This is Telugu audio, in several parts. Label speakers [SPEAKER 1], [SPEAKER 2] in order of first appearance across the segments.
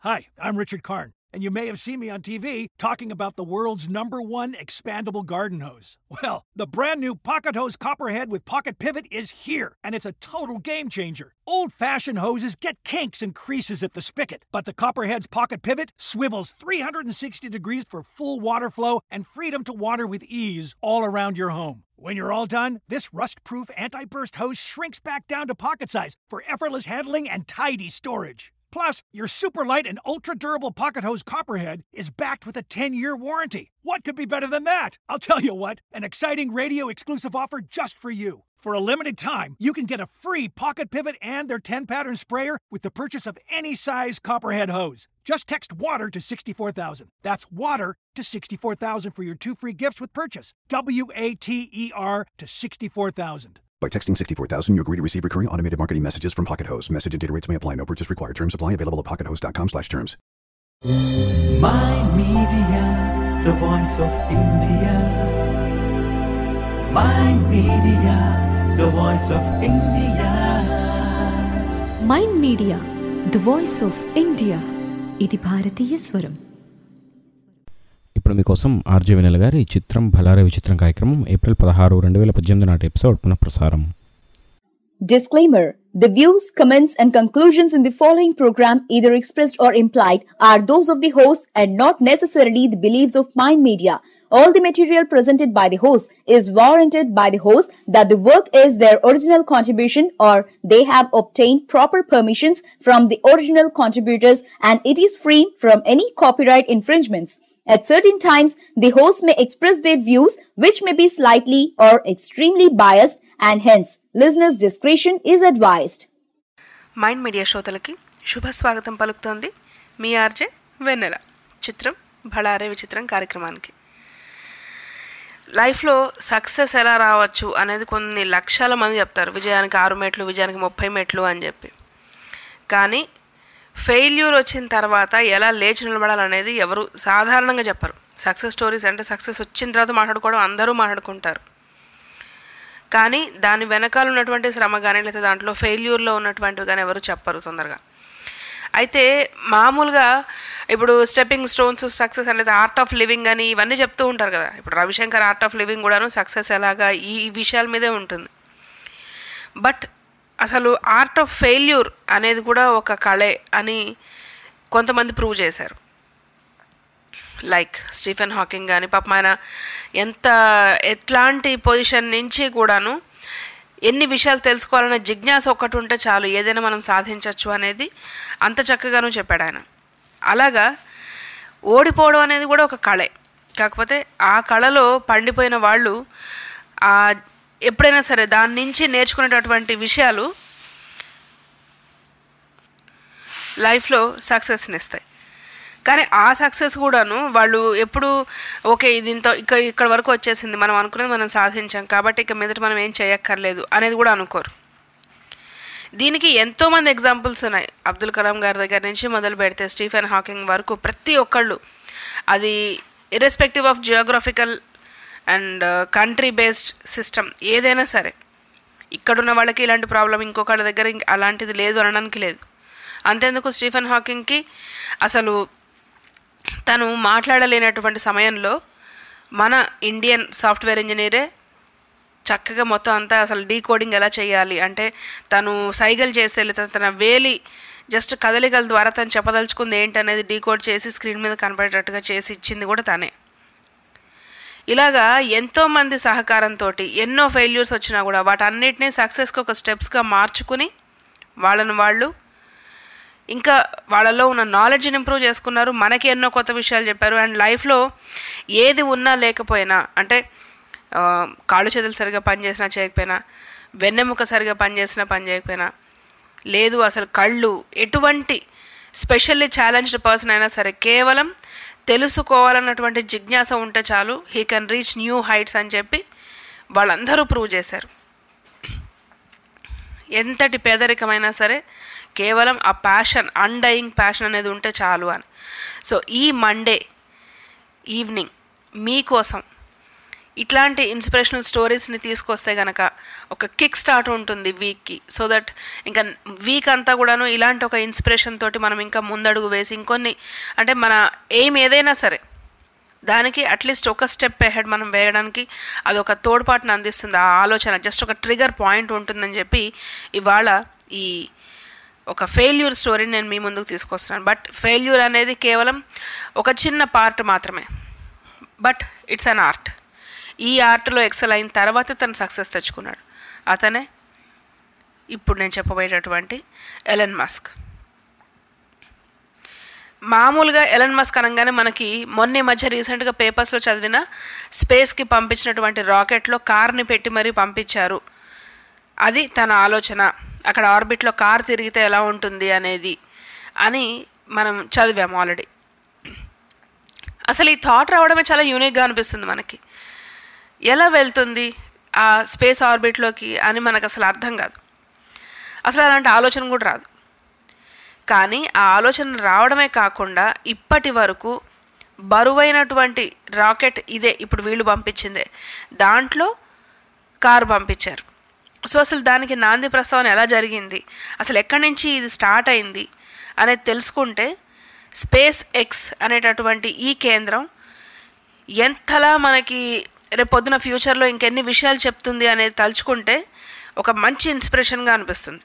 [SPEAKER 1] Hi, I'm Richard Karn, and you may have seen me on TV talking about the world's #1 expandable garden hose. Well, the brand new Pocket Hose Copperhead with Pocket Pivot is here, and it's a total game changer. Old-fashioned hoses get kinks and creases at the spigot, but the Copperhead's Pocket Pivot swivels 360 degrees for full water flow and freedom to water with ease all around your home. When you're all done, this rust-proof anti-burst hose shrinks back down to pocket size for effortless handling and tidy storage. Plus, your super light and ultra-durable Pocket Hose Copperhead is backed with a 10-year warranty. What could be better than that? I'll tell you what, an exciting radio-exclusive offer just for you. For a limited time, you can get a free Pocket Pivot and their 10-pattern sprayer with the purchase of any size Copperhead hose. Just text WATER to 64,000. That's WATER to 64,000 for your 2 free gifts with purchase. WATER to 64,000.
[SPEAKER 2] By texting 64,000, you agree to receive recurring automated marketing messages from Pocket Hose. Message and data rates may apply. No purchase required. Terms apply. Available at pockethose.com/terms.
[SPEAKER 3] Mind Media, the voice of India. Mind Media, the voice of India.
[SPEAKER 4] Mind Media, the voice of India. ఇది భారతీయ స్వరం.
[SPEAKER 5] ఇప్పుడు మీకోసం ఆర్జే వెన్నెల గారి చిత్రం భలారే విచిత్రం కార్యక్రమం ఏప్రిల్ 16, 2018 నాటి ఎపిసోడ్ పునఃప్రసారం.
[SPEAKER 6] Disclaimer: the views, comments and conclusions in the following program, either expressed or implied, are those of the host and not necessarily the beliefs of Mind Media. All the material presented by the host is warranted by the host that the work is their original contribution or they have obtained proper permissions from the original contributors and it is free from any copyright infringements. At certain times, the host may express their views which may be slightly or extremely biased and hence listeners' discretion is advised.
[SPEAKER 7] Mind Media శ్రోతలకి శుభ స్వాగతం పలుకుతోంది మీ ఆర్జే వెన్నెల. చిత్రం భళారే విచిత్రం కార్యక్రమానికి. లైఫ్లో సక్సెస్ ఎలా రావచ్చు అనేది కొన్ని లక్షల మంది చెప్తారు. విజయానికి 6 మెట్లు, విజయానికి 30 మెట్లు అని చెప్పి. కానీ ఫెయిల్యూర్ వచ్చిన తర్వాత ఎలా లేచి నిలబడాలనేది ఎవరు సాధారణంగా చెప్పరు. సక్సెస్ స్టోరీస్ అంటే సక్సెస్ వచ్చిన తర్వాత మాట్లాడుకోవడం అందరూ మాట్లాడుకుంటారు. కానీ దాని వెనకాల ఉన్నటువంటి శ్రమ కానీ లేదా దాంట్లో ఫెయిల్యూర్లో ఉన్నటువంటివి కానీ ఎవరు చెప్పరు తొందరగా. అయితే మామూలుగా ఇప్పుడు స్టెప్పింగ్ స్టోన్స్ సక్సెస్ అనేది ఆర్ట్ ఆఫ్ లివింగ్ అని ఇవన్నీ చెప్తూ ఉంటారు కదా. ఇప్పుడు రవిశంకర్ ఆర్ట్ ఆఫ్ లివింగ్ కూడాను సక్సెస్ ఎలాగా ఈ విషయాల మీదే ఉంటుంది. బట్ అసలు ఆర్ట్ ఆఫ్ ఫెయిల్యూర్ అనేది కూడా ఒక కళే అని కొంతమంది ప్రూవ్ చేశారు. లైక్ స్టీఫెన్ హాకింగ్ కానీ పాపం ఆయన ఎట్లాంటి పొజిషన్ నుంచి కూడాను ఎన్ని విషయాలు తెలుసుకోవాలనే జిజ్ఞాస ఒక్కటి ఉంటే చాలు ఏదైనా మనం సాధించవచ్చు అనేది అంత చక్కగాను చెప్పాడు ఆయన. అలాగా ఓడిపోవడం అనేది కూడా ఒక కళే. కాకపోతే ఆ కళలో పండిపోయిన వాళ్ళు ఎప్పుడైనా సరే దాని నుంచి నేర్చుకునేటటువంటి విషయాలు లైఫ్లో సక్సెస్ని ఇస్తాయి. కానీ ఆ సక్సెస్ కూడాను వాళ్ళు ఎప్పుడు ఓకే దీంతో ఇక్కడ వరకు వచ్చేసింది, మనం అనుకున్నది మనం సాధించాం కాబట్టి ఇక మీదట మనం ఏం చేయక్కర్లేదు అనేది కూడా అనుకోరు. దీనికి ఎంతోమంది ఎగ్జాంపుల్స్ ఉన్నాయి. అబ్దుల్ కలాం గారి దగ్గర నుంచి మొదలు పెడితే స్టీఫెన్ హాకింగ్ వరకు ప్రతి ఒక్కళ్ళు, అది irrespective of geographical and country based system ఏదైనా సరే, ఇక్కడున్న వాళ్ళకి ఇలాంటి ప్రాబ్లం ఇంకొకళ్ళ దగ్గర అలాంటిది లేదు అనడానికి లేదు. అంతేందుకు స్టీఫెన్ హాకింగ్కి అసలు తను మాట్లాడలేనటువంటి సమయంలో మన ఇండియన్ సాఫ్ట్వేర్ ఇంజనీరే చక్కగా మొత్తం అంతా అసలు డీకోడింగ్ ఎలా చేయాలి అంటే తను సైగలు చేస్తే లేదా తన వేలి జస్ట్ కదలికల ద్వారా తను చెప్పదలుచుకుంది ఏంటనేది డీకోడ్ చేసి స్క్రీన్ మీద కనపడేటట్టుగా చేసి ఇచ్చింది కూడా తనే. ఇలాగా ఎంతోమంది సహకారంతో ఎన్నో ఫెయిల్యూర్స్ వచ్చినా కూడా వాటన్నిటినీ సక్సెస్కి ఒక స్టెప్స్గా మార్చుకుని వాళ్ళను వాళ్ళు ఇంకా వాళ్ళలో ఉన్న నాలెడ్జ్ని ఇంప్రూవ్ చేసుకున్నారు. మనకి ఎన్నో కొత్త విషయాలు చెప్పారు. అండ్ లైఫ్లో ఏది ఉన్నా లేకపోయినా అంటే కాళ్ళు చేతులు సరిగా పనిచేసినా చేయకపోయినా, వెన్నెముక సరిగా పనిచేసినా పని చేయకపోయినా, లేదు అసలు కళ్ళు ఎటువంటి స్పెషల్లీ ఛాలెంజ్డ్ పర్సన్ అయినా సరే కేవలం తెలుసుకోవాలన్నటువంటి జిజ్ఞాస ఉంటే చాలు he can reach new heights అని చెప్పి వాళ్ళందరూ ప్రూవ్ చేశారు. ఎంతటి పేదరికమైనా సరే కేవలం ఆ ప్యాషన్, అన్డయింగ్ ప్యాషన్ అనేది ఉంటే చాలు అని. సో ఈ మండే ఈవినింగ్ మీకోసం ఇట్లాంటి ఇన్స్పిరేషనల్ స్టోరీస్ని తీసుకొస్తే కనుక ఒక కిక్ స్టార్ట్ ఉంటుంది వీక్కి. సో దట్ ఇంకా వీక్ అంతా కూడాను ఇలాంటి ఒక ఇన్స్పిరేషన్ తోటి మనం ఇంకా ముందడుగు వేసి ఇంకొన్ని, అంటే మన ఎయిమ్ ఏదైనా సరే దానికి అట్లీస్ట్ ఒక స్టెప్ అహెడ్ మనం వేయడానికి అదొక తోడ్పాటును అందిస్తుంది. ఆ ఆలోచన జస్ట్ ఒక ట్రిగర్ పాయింట్ ఉంటుందని చెప్పి ఇవాళ ఈ ఒక ఫెయిల్యూర్ స్టోరీని నేను మీ ముందుకు తీసుకొస్తున్నాను. బట్ ఫెయిల్యూర్ అనేది కేవలం ఒక చిన్న పార్ట్ మాత్రమే, బట్ ఇట్స్ అన్ ఆర్ట్. ఈ ఆర్ట్లో ఎక్సెల్ అయిన తర్వాత తను సక్సెస్ తెచ్చుకున్నాడు. అతనే ఇప్పుడు నేను చెప్పబోయేటటువంటి ఎలన్ మస్క్. మామూలుగా ఎలన్ మస్క్ అనగానే మనకి మొన్న మధ్య రీసెంట్గా పేపర్స్లో చదివిన స్పేస్కి పంపించినటువంటి రాకెట్లో కార్ని పెట్టి మరీ పంపించారు, అది తన ఆలోచన, అక్కడ ఆర్బిట్లో కార్ తిరిగితే ఎలా ఉంటుంది అనేది అని మనం చదివాము ఆల్రెడీ. అసలు ఈ థాట్ రావడమే చాలా యూనిక్గా అనిపిస్తుంది మనకి. ఎలా వెళ్తుంది ఆ స్పేస్ ఆర్బిట్లోకి అని మనకు అసలు అర్థం కాదు, అసలు అలాంటి ఆలోచన కూడా రాదు. కానీ ఆ ఆలోచన రావడమే కాకుండా ఇప్పటి వరకు బరువైనటువంటి రాకెట్ ఇదే ఇప్పుడు వీళ్ళు పంపించిందే, దాంట్లో కారు పంపించారు. సో అసలు దానికి నాంది ప్రస్తావన ఎలా జరిగింది, అసలు ఎక్కడి నుంచి ఇది స్టార్ట్ అయింది అనేది తెలుసుకుంటే స్పేస్ ఎక్స్ అనేటటువంటి ఈ కేంద్రం ఎంతలా మనకి రేపొద్దున ఫ్యూచర్లో ఇంకెన్ని విషయాలు చెప్తుంది అనేది తలుచుకుంటే ఒక మంచి ఇన్స్పిరేషన్గా అనిపిస్తుంది.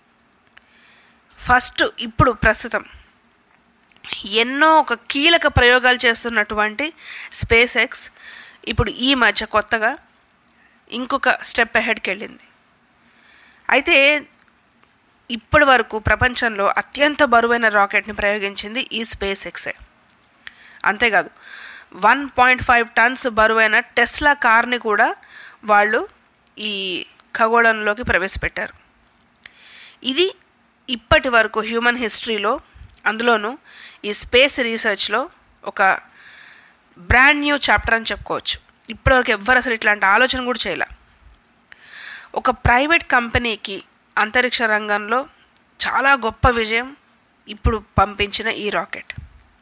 [SPEAKER 7] ఫస్ట్ ఇప్పుడు ప్రస్తుతం ఎన్నో ఒక కీలక ప్రయోగాలు చేస్తున్నటువంటి స్పేస్ ఎక్స్ ఇప్పుడు ఈ మధ్య కొత్తగా ఇంకొక స్టెప్ అహెడ్కి వెళ్ళింది. అయితే ఇప్పటి వరకు ప్రపంచంలో అత్యంత బరువైన రాకెట్ని ప్రయోగించింది ఈ స్పేస్ ఎక్సే. అంతేకాదు 1.5 టన్స్ బరువైన టెస్లా కార్ని కూడా వాళ్ళు ఈ ఖగోళంలోకి ప్రవేశపెట్టారు. ఇది ఇప్పటి వరకు హ్యూమన్ హిస్టరీలో, అందులోనూ ఈ స్పేస్ రీసెర్చ్లో ఒక బ్రాండ్ న్యూ చాప్టర్ అని చెప్పుకోవచ్చు. ఇప్పటివరకు ఎవ్వరు అసలు ఇట్లాంటి ఆలోచన కూడా చేయలే. ఒక ప్రైవేట్ కంపెనీకి అంతరిక్ష రంగంలో చాలా గొప్ప విజయం ఇప్పుడు పంపించిన ఈ రాకెట్.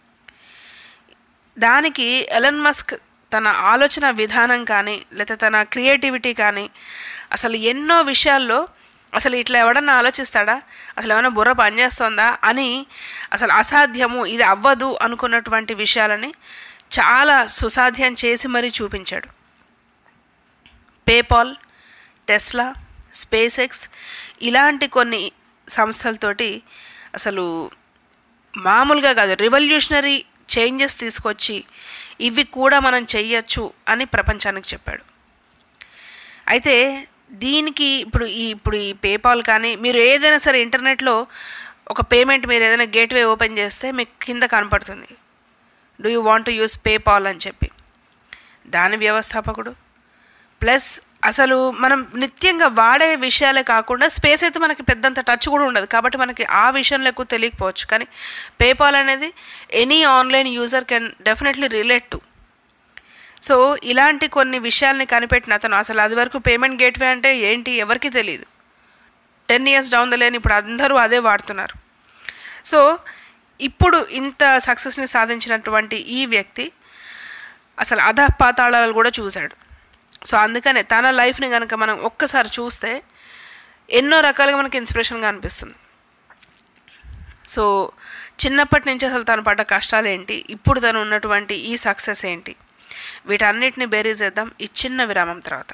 [SPEAKER 7] దానికి ఎలన్ మస్క్ తన ఆలోచన విధానం కానీ లేదా తన క్రియేటివిటీ కానీ అసలు ఎన్నో విషయాల్లో అసలు ఇట్లా ఎవడన్నా ఆలోచిస్తాడా, అసలు ఏమైనా బుర్ర పనిచేస్తుందా అని అసలు అసాధ్యము, ఇది అవ్వదు అనుకున్నటువంటి విషయాలని చాలా సుసాధ్యం చేసి మరీ చూపించాడు. పేపాల్, టెస్లా, స్పేస్ ఎక్స్ ఇలాంటి కొన్ని సంస్థలతోటి అసలు మామూలుగా కాదు, రివల్యూషనరీ చేంజెస్ తీసుకొచ్చి ఇవి కూడా మనం చెయ్యొచ్చు అని ప్రపంచానికి చెప్పాడు. అయితే దీనికి ఇప్పుడు ఈ పేపాల్ కానీ మీరు ఏదైనా సరే ఇంటర్నెట్లో ఒక పేమెంట్ మీరు ఏదైనా గేట్వే ఓపెన్ చేస్తే మీకు కింద కనపడుతుంది, do you want to use PayPal అని చెప్పి. దాని వ్యవస్థాపకుడు ప్లస్ అసలు మనం నిత్యంగా వాడే విషయాలే కాకుండా స్పేస్ అయితే మనకి పెద్దంత టచ్ కూడా ఉండదు కాబట్టి మనకి ఆ విషయంలో ఎక్కువ తెలియకపోవచ్చు. కానీ పేపాల్ అనేది any online user can definitely relate to. So ఇలాంటి కొన్ని విషయాల్ని కనిపెట్టిన అతను, అసలు అది వరకు పేమెంట్ గేట్వే అంటే ఏంటి ఎవరికి తెలియదు. 10 years డౌన్ ద లైన్ ఇప్పుడు అందరూ అదే వాడుతున్నారు. సో ఇప్పుడు ఇంత సక్సెస్ని సాధించినటువంటి ఈ వ్యక్తి అసలు అధపాతాళాలు కూడా చూశాడు. సో అందుకనే తన లైఫ్ని కనుక మనం ఒక్కసారి చూస్తే ఎన్నో రకాలుగా మనకి ఇన్స్పిరేషన్గా అనిపిస్తుంది. సో చిన్నప్పటి నుంచి అసలు తను పడ్డ కష్టాలు ఏంటి, ఇప్పుడు తను ఉన్నటువంటి ఈ సక్సెస్ ఏంటి, వీటన్నిటిని బేరీజ్ చేద్దాం ఈ చిన్న విరామం తర్వాత.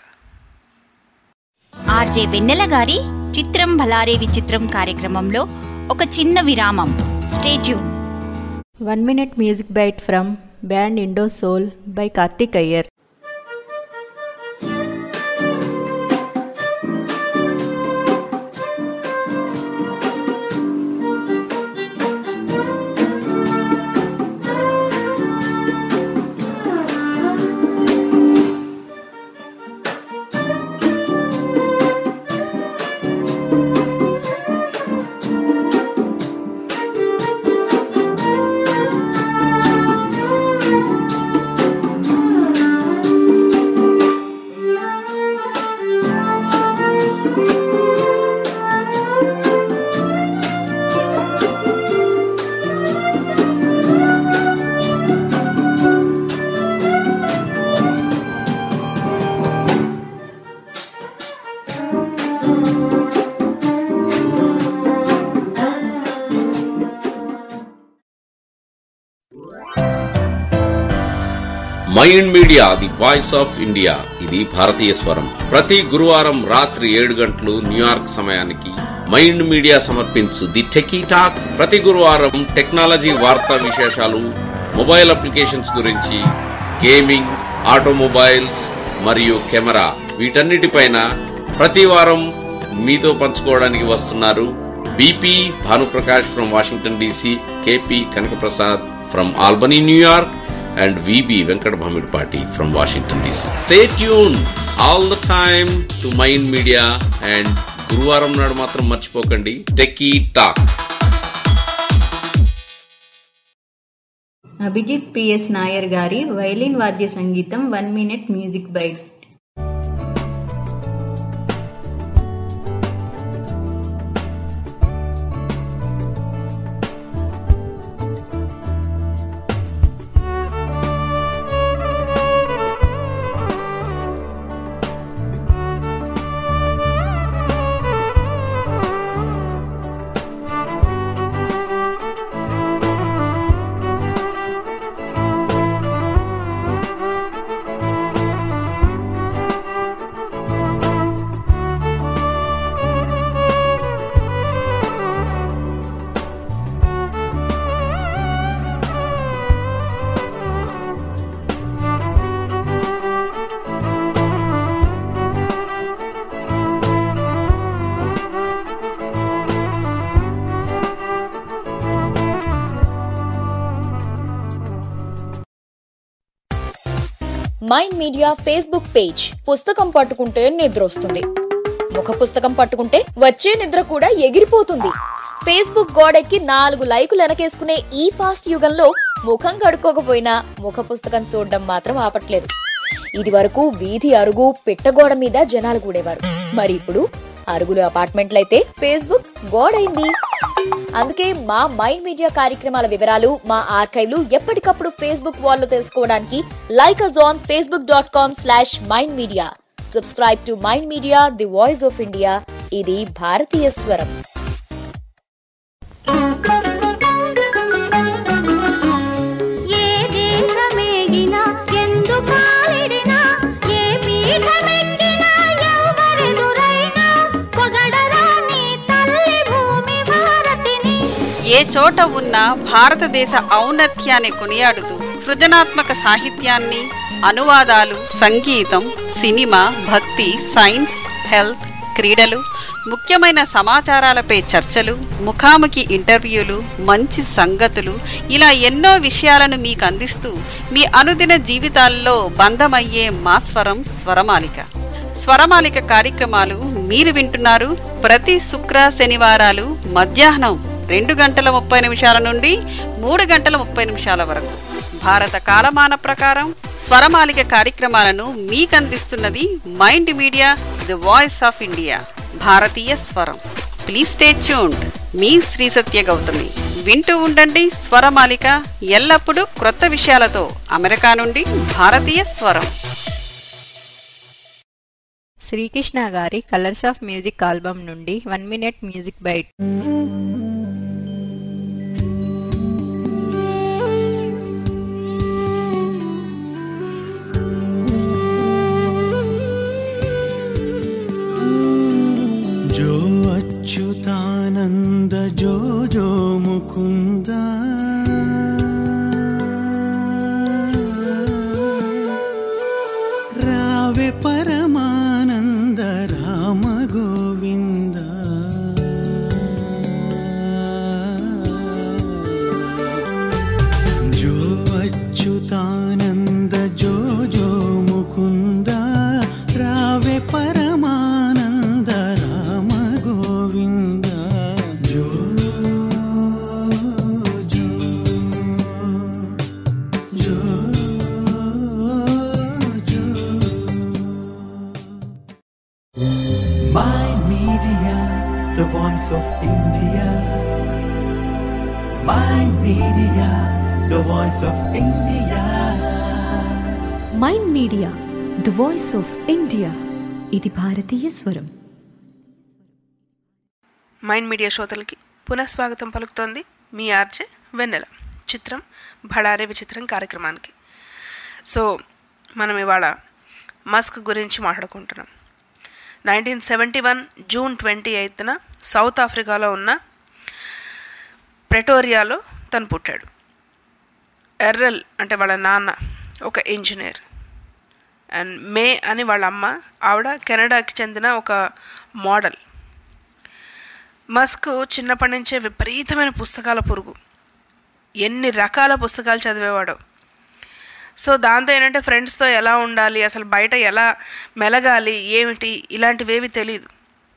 [SPEAKER 8] ఆర్జే వెన్నెల గారి చిత్రం భలారే విచిత్రం కార్యక్రమంలో ఒక చిన్న విరామం. Stay tune.
[SPEAKER 9] 1 minute music bite from band Indo Soul by Karthik Iyer.
[SPEAKER 10] Mind Media the voice of India, ఇది భారతీయ స్వరం. ప్రతి గురువారం రాత్రి 7 గంటలు న్యూయార్క్ సమయానికి మైండ్ మీడియా సమర్పించు ది టెకీ టాక్. ప్రతి గురువారం టెక్నాలజీ వార్తా విశేషాలు, మొబైల్ అప్లికేషన్స్ గురించి, గేమింగ్, ఆటోమొబైల్స్ మరియు కెమెరా, వీటన్నిటిపైన ప్రతి వారం మీతో పంచుకోవడానికి వస్తున్నారు BP Bhanuprakash from Washington DC, KP Kanakaprasad from Albany New York, and VB Venkat Bhamidpati from Washington DC. Stay tuned all the time to Mind Media, and గురువారం నాడు మాత్రం మర్చిపోకండి Techie Talk.
[SPEAKER 9] Abhijit PS Nair గారి వైలిన్ వాద్య సంగీతం 1 minute music bite.
[SPEAKER 6] Mind Media Facebook page. పుస్తకం పట్టుకుంటే నిద్రొస్తుంది, ముఖ పుస్తకం పట్టుకుంటే వచ్చే నిద్ర కూడా ఎగిరిపోతుంది. ఫేస్బుక్ గోడెక్కి 4 లైకులు వెనకేసుకునే ఈ ఫాస్ట్ యుగంలో ముఖం కడుక్కోకపోయినా ముఖ పుస్తకం చూడడం మాత్రం ఆపట్లేదు. ఇది వరకు వీధి అరుగు పిట్టగోడ మీద జనాలు కూడేవారు, మరి ఇప్పుడు అరుగులు అపార్ట్మెంట్లయితే ఫేస్బుక్ గోడైంది. అందుకే మా మైండ్ మీడియా కార్యక్రమాల వివరాలు, మా ఆర్కైవ్లు ఎప్పటికప్పుడు ఫేస్బుక్ వాల్లో తెలుసుకోవడానికి like us on facebook.com/mindmedia. Subscribe to Mind Media, the voice of India. ఇది భారతీయ స్వరం.
[SPEAKER 11] ఏ చోట ఉన్న భారతదేశ ఔన్నత్యాన్ని కొనియాడుతూ సృజనాత్మక సాహిత్యాన్ని, అనువాదాలు, సంగీతం, సినిమా, భక్తి, సైన్స్, హెల్త్, క్రీడలు, ముఖ్యమైన సమాచారాలపై చర్చలు, ముఖాముఖి ఇంటర్వ్యూలు, మంచి సంగతులు, ఇలా ఎన్నో విషయాలను మీకు అందిస్తూ మీ అనుదిన జీవితాల్లో బంధమయ్యే మా స్వరం స్వరమాలిక. స్వరమాలిక కార్యక్రమాలు మీరు వింటున్నారు ప్రతి శుక్ర శనివారాలు మధ్యాహ్నం 2:30 నుండి 3:30 వరకు భారత కాలమాన ప్రకారం స్వరమాలిక కార్యక్రమాలను మీకందిస్తున్నది Mind Media, the voice of India, భారతీయ స్వరం. Please stay tuned. మీ శ్రీ సత్య గౌతమి. వింటూ ఉండండి స్వరమాలిక, ఎల్లప్పుడూ క్రొత్త విషయాలతో. అమెరికా నుండి భారతీయ స్వరం.
[SPEAKER 9] శ్రీకృష్ణ గారి కలర్స్ ఆఫ్ మ్యూజిక్ ఆల్బమ్ నుండి 1 minute మ్యూజిక్ బైట్.
[SPEAKER 3] అచ్యుతానంద జో జో ముకుంద రావే పరమానంద రామ గోవింద జో అచ్యుతానంద జో జో ముకుంద రావే పరమానంద రామ గోవింద జో జో జో జో.
[SPEAKER 12] Mind Media, the voice of India. Mind Media, the voice of India.
[SPEAKER 4] Mind Media, the voice of India. ఇది భారతీయ స్వరం.
[SPEAKER 7] మైండ్ మీడియా శ్రోతలకి పునఃస్వాగతం పలుకుతోంది మీ ఆర్జే వెన్నెల. చిత్రం భళారే విచిత్రం కార్యక్రమానికి. సో మనం ఇవాళ మస్క్ గురించి మాట్లాడుకుంటున్నాం. 1971 జూన్ 28న సౌత్ ఆఫ్రికాలో ఉన్న ప్రెటోరియాలో తను పుట్టాడు. ఎర్రల్ అంటే వాళ్ళ నాన్న ఒక ఇంజనీర్, అండ్ మే అని వాళ్ళ అమ్మ, ఆవిడ కెనడాకి చెందిన ఒక మోడల్. మస్క్ చిన్నప్పటి నుంచే విపరీతమైన పుస్తకాల పురుగు, ఎన్ని రకాల పుస్తకాలు చదివేవాడో. సో దాంతో ఏంటంటే ఫ్రెండ్స్తో ఎలా ఉండాలి, అసలు బయట ఎలా మెలగాలి, ఏమిటి ఇలాంటివేవి తెలీదు.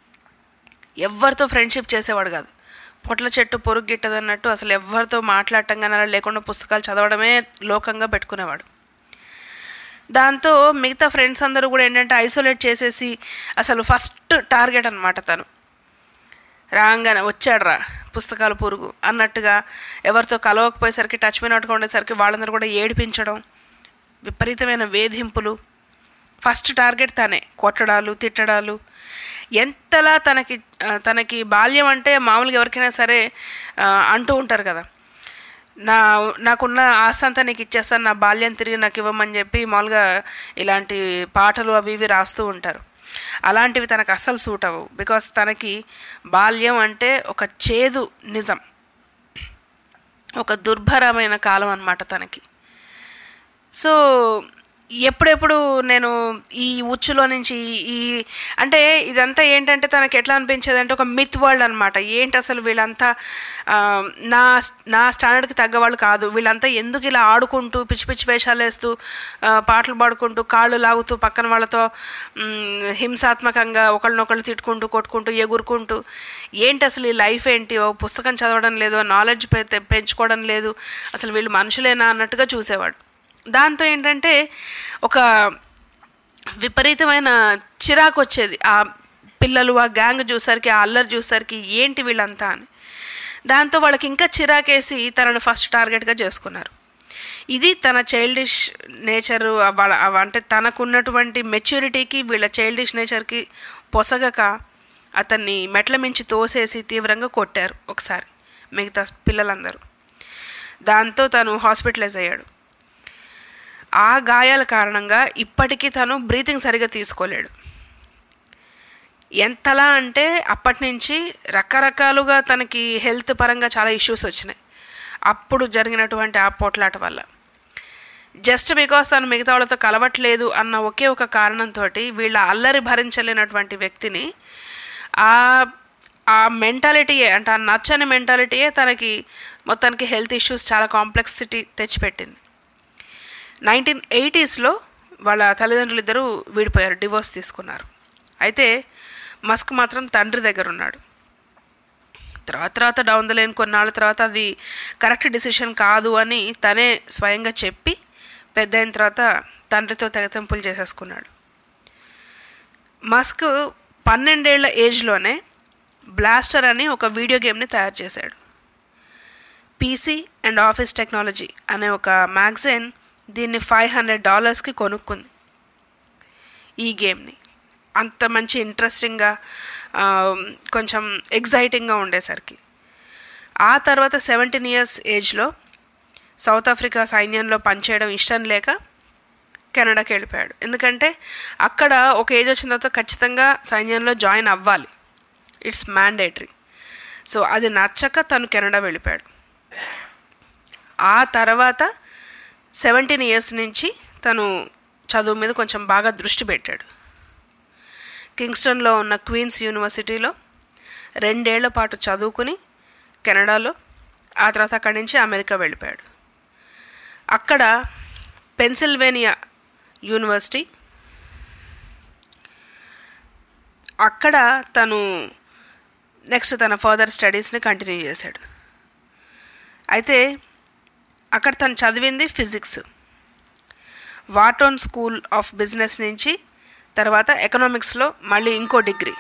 [SPEAKER 7] ఎవరితో ఫ్రెండ్షిప్ చేసేవాడు కాదు. పొట్ల చెట్టు పొరుగు గిట్టదన్నట్టు అసలు ఎవరితో మాట్లాడటం కానీ అలా లేకుండా పుస్తకాలు చదవడమే లోకంగా పెట్టుకునేవాడు. దాంతో మిగతా ఫ్రెండ్స్ అందరూ కూడా ఏంటంటే ఐసోలేట్ చేసేసి అసలు ఫస్ట్ టార్గెట్ అనమాట. తను రాగానే వచ్చాడురా పుస్తకాల పురుగు అన్నట్టుగా ఎవరితో కలవకపోయేసరికి, టచ్ మీ నాట్గా ఉండేసరికి వాళ్ళందరూ కూడా ఏడిపించడం, విపరీతమైన వేధింపులు. ఫస్ట్ టార్గెట్ తనే, కొట్టడాలు, తిట్టడాలు. ఎంతలా తనకి బాల్యం అంటే మామూలుగా ఎవరికైనా సరే అంటూ ఉంటారు కదా, నాకున్న ఆస్తి అంతా నీకు ఇచ్చేస్తాను, నా బాల్యం తిరిగి నాకు ఇవ్వమని చెప్పి మామూలుగా ఇలాంటి పాటలు అవి ఇవి రాస్తూ ఉంటారు. అలాంటివి తనకు అస్సలు సూట్ అవ్వవు. బికాస్ తనకి బాల్యం అంటే ఒక చేదు నిజం, ఒక దుర్భరమైన కాలం అన్నమాట తనకి. సో ఎప్పుడెప్పుడు నేను ఈ ఉచ్చులో నుంచి అంటే ఇదంతా ఏంటంటే తనకి ఎట్లా అనిపించేది అంటే ఒక మిత్ వరల్డ్ అనమాట. ఏంటి అసలు వీళ్ళంతా నా స్టాండర్డ్కి తగ్గవాళ్ళు కాదు, వీళ్ళంతా ఎందుకు ఇలా ఆడుకుంటూ పిచ్చి పిచ్చి వేషాలు వేస్తూ పాటలు పాడుకుంటూ కాళ్ళు లాగుతూ పక్కన వాళ్ళతో హింసాత్మకంగా ఒకళ్ళనొకళ్ళు తిట్టుకుంటూ కొట్టుకుంటూ ఎగురుకుంటూ, ఏంటి అసలు ఈ లైఫ్ ఏంటి, ఓ పుస్తకం చదవడం లేదు, నాలెడ్జ్ పెంచుకోవడం లేదు, అసలు వీళ్ళు మనుషులేనా అన్నట్టుగా చూసేవాడు. దాంతో ఏంటంటే ఒక విపరీతమైన చిరాకు వచ్చేది ఆ పిల్లలు, ఆ గ్యాంగ్ చూసరికి, ఆ అల్లరి చూసరికి, ఏంటి వీళ్ళంతా అని. దాంతో వాళ్ళకి ఇంకా చిరాకేసి తనను ఫస్ట్ టార్గెట్గా చేసుకున్నారు. ఇది తన చైల్డిష్ నేచరు, అంటే తనకున్నటువంటి మెచ్యూరిటీకి వీళ్ళ చైల్డిష్ నేచర్కి పొసగక అతన్ని మెట్ల మించి తోసేసి తీవ్రంగా కొట్టారు ఒకసారి మిగతా పిల్లలందరూ. దాంతో తను హాస్పిటలైజ్ అయ్యాడు. ఆ గాయాల కారణంగా ఇప్పటికీ తను బ్రీతింగ్ సరిగా తీసుకోలేడు. ఎంతలా అంటే అప్పటి నుంచి రకరకాలుగా తనకి హెల్త్ పరంగా చాలా ఇష్యూస్ వచ్చినాయి అప్పుడు జరిగినటువంటి ఆ పోట్లాట వల్ల. జస్ట్ బికాస్ తను మిగతా వాళ్ళతో కలవట్లేదు అన్న ఒకే ఒక కారణంతో వీళ్ళ అల్లరి భరించలేనటువంటి వ్యక్తిని ఆ మెంటాలిటీయే, అంటే ఆ నచ్చని మెంటాలిటీయే తనకి మొత్తానికి హెల్త్ ఇష్యూస్ చాలా కాంప్లెక్సిటీ తెచ్చిపెట్టింది. 1980s వాళ్ళ తల్లిదండ్రులు ఇద్దరూ విడిపోయారు, డివోర్స్ తీసుకున్నారు. అయితే మస్క్ మాత్రం తండ్రి దగ్గర ఉన్నాడు. తర్వాత డౌన్ ద లైన్ కొన్నాళ్ళ తర్వాత అది కరెక్ట్ డిసిషన్ కాదు అని తనే స్వయంగా చెప్పి పెద్ద అయిన తర్వాత తండ్రితో తెగతెంపులు చేసేసుకున్నాడు. మస్క్ 12 ఏళ్ల ఏజ్లోనే బ్లాస్టర్ అని ఒక వీడియో గేమ్ని తయారు చేశాడు. పీసీ అండ్ ఆఫీస్ టెక్నాలజీ అనే ఒక మ్యాగజైన్ దీన్ని $500కి కొనుక్కుంది ఈ గేమ్ని. అంత మంచి ఇంట్రెస్టింగ్గా కొంచెం ఎగ్జైటింగ్గా ఉండేసరికి. ఆ తర్వాత 17 years ఏజ్లో సౌత్ ఆఫ్రికా సైన్యంలో పనిచేయడం ఇష్టం లేక కెనడాకి వెళ్ళిపోయాడు. ఎందుకంటే అక్కడ ఒక ఏజ్ వచ్చిన తర్వాత ఖచ్చితంగా సైన్యంలో జాయిన్ అవ్వాలి, ఇట్స్ మ్యాండేటరీ. సో అది నచ్చక తను కెనడా వెళ్ళిపోయాడు. ఆ తర్వాత 17 years నుంచి తను చదువు మీద కొంచెం బాగా దృష్టి పెట్టాడు. కింగ్స్టన్లో ఉన్న క్వీన్స్ యూనివర్సిటీలో 2 ఏళ్ల పాటు చదువుకుని కెనడాలో, ఆ తర్వాత అక్కడి నుంచి అమెరికా వెళ్ళిపోయాడు. అక్కడ పెన్సిల్వేనియా యూనివర్సిటీ, అక్కడ తను నెక్స్ట్ తన ఫర్దర్ స్టడీస్ని కంటిన్యూ చేశాడు. అయితే అక్కడ తను చదివింది physics. Wharton School of Business నుంచి తర్వాత ఎకనామిక్స్లో మళ్ళీ ఇంకో డిగ్రీ.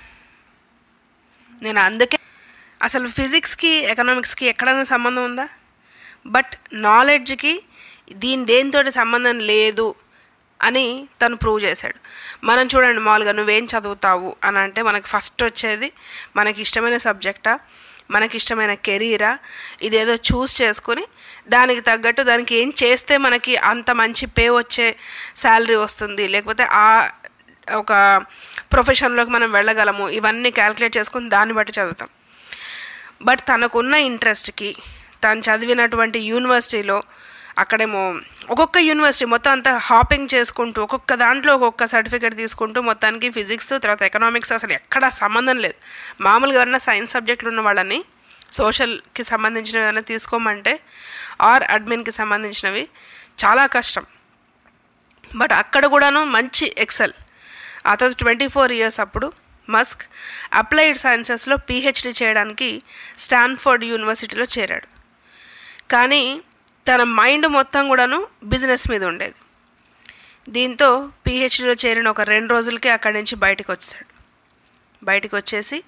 [SPEAKER 7] నేను అందుకే అసలు ఫిజిక్స్కి ఎకనామిక్స్కి ఎక్కడైనా సంబంధం ఉందా? బట్ నాలెడ్జ్కి దేనితో సంబంధం లేదు అని తను ప్రూవ్ చేశాడు. మనం చూడండి, మామూలుగా నువ్వేం చదువుతావు అని అంటే మనకు ఫస్ట్ వచ్చేది మనకి ఇష్టమైన సబ్జెక్టా, మనకిష్టమైన కెరీరా, ఇదేదో చూస్ చేసుకుని దానికి తగ్గట్టు దానికి ఏం చేస్తే మనకి అంత మంచి పే వచ్చే శాలరీ వస్తుంది, లేకపోతే ఆ ఒక ప్రొఫెషన్లోకి మనం వెళ్ళగలము, ఇవన్నీ క్యాల్కులేట్ చేసుకుని దాన్ని బట్టి చదువుతాం. బట్ తనకున్న ఇంట్రెస్ట్కి తను చదివినటువంటి యూనివర్సిటీలో అక్కడేమో ఒక్కొక్క యూనివర్సిటీ మొత్తం అంతా హాపింగ్ చేసుకుంటూ ఒక్కొక్క దాంట్లో ఒక్కొక్క సర్టిఫికేట్ తీసుకుంటూ మొత్తానికి ఫిజిక్స్ తర్వాత ఎకనామిక్స్ అసలు ఎక్కడా సంబంధం లేదు. మామూలుగా ఎవరైనా సైన్స్ సబ్జెక్టులు ఉన్న వాళ్ళని సోషల్కి సంబంధించినవి ఏమైనా తీసుకోమంటే ఆర్ అడ్మిన్కి సంబంధించినవి చాలా కష్టం. బట్ అక్కడ కూడాను మంచి ఎక్సెల్. ఆ తర్వాత 24 years అప్పుడు మస్క్ అప్లైడ్ సైన్సెస్లో PhD చేయడానికి స్టాన్ఫోర్డ్ యూనివర్సిటీలో చేరాడు. కానీ తన మైండ్ మొత్తం కూడాను బిజినెస్ మీద ఉండేది. దీంతో PhDలో చేరిన ఒక 2 రోజులకే అక్కడి నుంచి బయటకు వచ్చాడు. బయటకు వచ్చేసి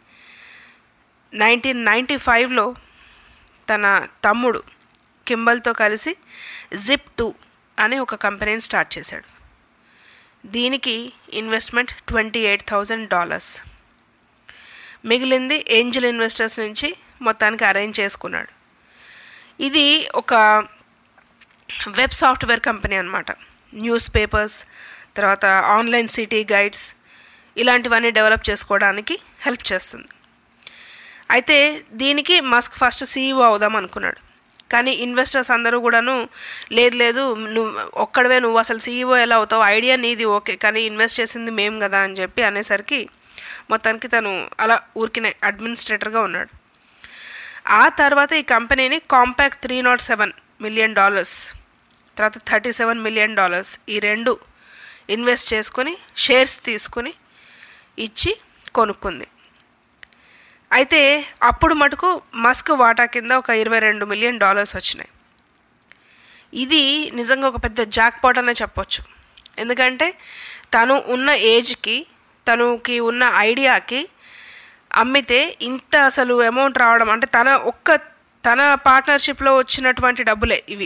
[SPEAKER 7] 1995లో తన తమ్ముడు కింబల్తో కలిసి Zip2 అనే ఒక కంపెనీని స్టార్ట్ చేశాడు. దీనికి ఇన్వెస్ట్మెంట్ $28,000. మిగిలింది ఏంజల్ ఇన్వెస్టర్స్ నుంచి మొత్తానికి అరేంజ్ చేసుకున్నాడు. ఇది ఒక వెబ్ సాఫ్ట్వేర్ కంపెనీ అన్నమాట. న్యూస్ పేపర్స్ తర్వాత ఆన్లైన్ సిటీ గైడ్స్ ఇలాంటివన్నీ డెవలప్ చేసుకోవడానికి హెల్ప్ చేస్తుంది. అయితే దీనికి మస్క్ ఫస్ట్ CEO అవుదాం అనుకున్నాడు. కానీ ఇన్వెస్టర్స్ అందరూ కూడాను లేదు నువ్వు ఒక్కడవే నువ్వు అసలు CEO ఎలా అవుతావు, ఐడియా నీది ఓకే కానీ ఇన్వెస్ట్ చేసింది మేము కదా అని చెప్పి అనేసరికి మొత్తానికి తను అలా ఊరికినే అడ్మినిస్ట్రేటర్గా ఉన్నాడు. ఆ తర్వాత ఈ కంపెనీని కాంపాక్ట్ $307 million తర్వాత $37 million ఈ రెండు ఇన్వెస్ట్ చేసుకుని షేర్స్ తీసుకుని ఇచ్చి కొనుక్కుంది. అయితే అప్పుడు మటుకు మస్క్ వాటా కింద ఒక $22 million వచ్చినాయి. ఇది నిజంగా ఒక పెద్ద జాక్పాట్ అనే చెప్పొచ్చు. ఎందుకంటే తను ఉన్న ఏజ్కి తనకి ఉన్న ఐడియాకి అమ్మితే ఇంత అసలు అమౌంట్ రావడం అంటే తన పార్ట్నర్షిప్లో వచ్చినటువంటి డబ్బులే ఇవి.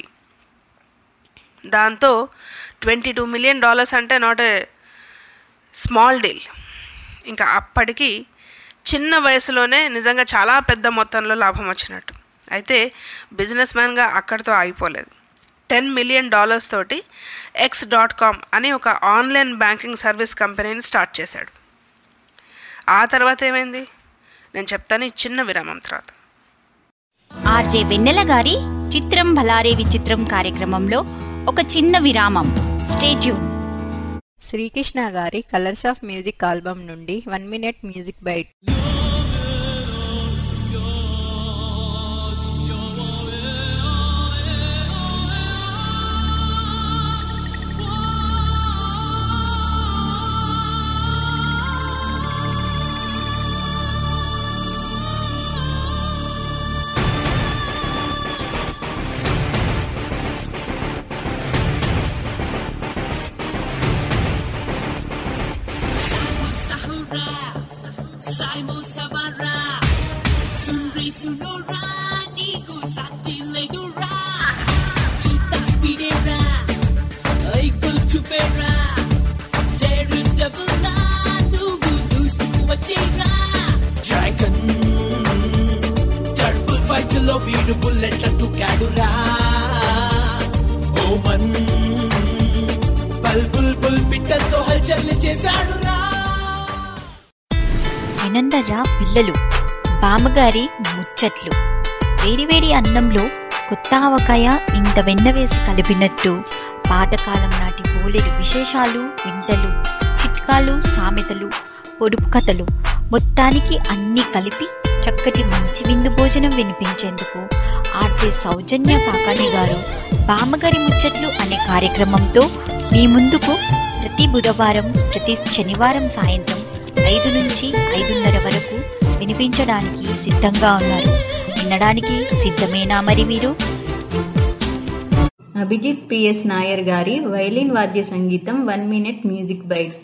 [SPEAKER 7] దాంతో $22 million అంటే నాట్ ఏ స్మాల్ డీల్. ఇంకా అప్పటికి చిన్న వయసులోనే నిజంగా చాలా పెద్ద మొత్తంలో లాభం వచ్చినట్టు. అయితే బిజినెస్ మ్యాన్గా అక్కడితో ఆగిపోలేదు. $10 million తోటి X.com అని ఒక ఆన్లైన్ బ్యాంకింగ్ సర్వీస్ కంపెనీని స్టార్ట్ చేశాడు. ఆ తర్వాత ఏమైంది నేను చెప్తాను ఈ చిన్న విరామం తర్వాత.
[SPEAKER 8] ఆర్జే వెన్నెల గారి చిత్రం భలారే విచిత్రం కార్యక్రమంలో ఒక చిన్న విరామం. Stay tune.
[SPEAKER 9] శ్రీకృష్ణ గారి కలర్స్ ఆఫ్ మ్యూజిక్ ఆల్బమ్ నుండి 1 minute music bite.
[SPEAKER 3] Saimo Sabara Sunri Sunora Niku Satile Dura Chita Speedera Eagle Chupera Teru Dabula Nugu Dustu Wachira Dragon Turtle Fight Lo Veedu Bullet La Tukadura Oman Bul Bul Pittal To Halchal Chesadura.
[SPEAKER 8] వినందర్రా పిల్లలు, బామ్మగారి ముచ్చట్లు. వేడివేడి అన్నంలో కొత్త ఆవకాయ ఇంత వెన్న వేసి కలిపినట్టు పాతకాలం నాటి బోలెడు విశేషాలు, వింతలు, చిట్కాలు, సామెతలు, పొడుపు కథలు మొత్తానికి అన్నీ కలిపి చక్కటి మంచి విందు భోజనం వినిపించేందుకు ఆర్జే సౌజన్య కాకాణి గారు బామ్మగారి ముచ్చట్లు అనే కార్యక్రమంతో మీ ముందుకు ప్రతి బుధవారం ప్రతి శనివారం సాయంత్రం 5 నుంచి 5:30 వరకు వినిపించడానికి సిద్ధంగా ఉన్నారు. వినడానికి సిద్ధమేనా మరి మీరు?
[SPEAKER 9] అభిజిత్ పిఎస్ నాయర్ గారి వైలిన్ వాద్య సంగీతం 1 minute మ్యూజిక్ బైట్.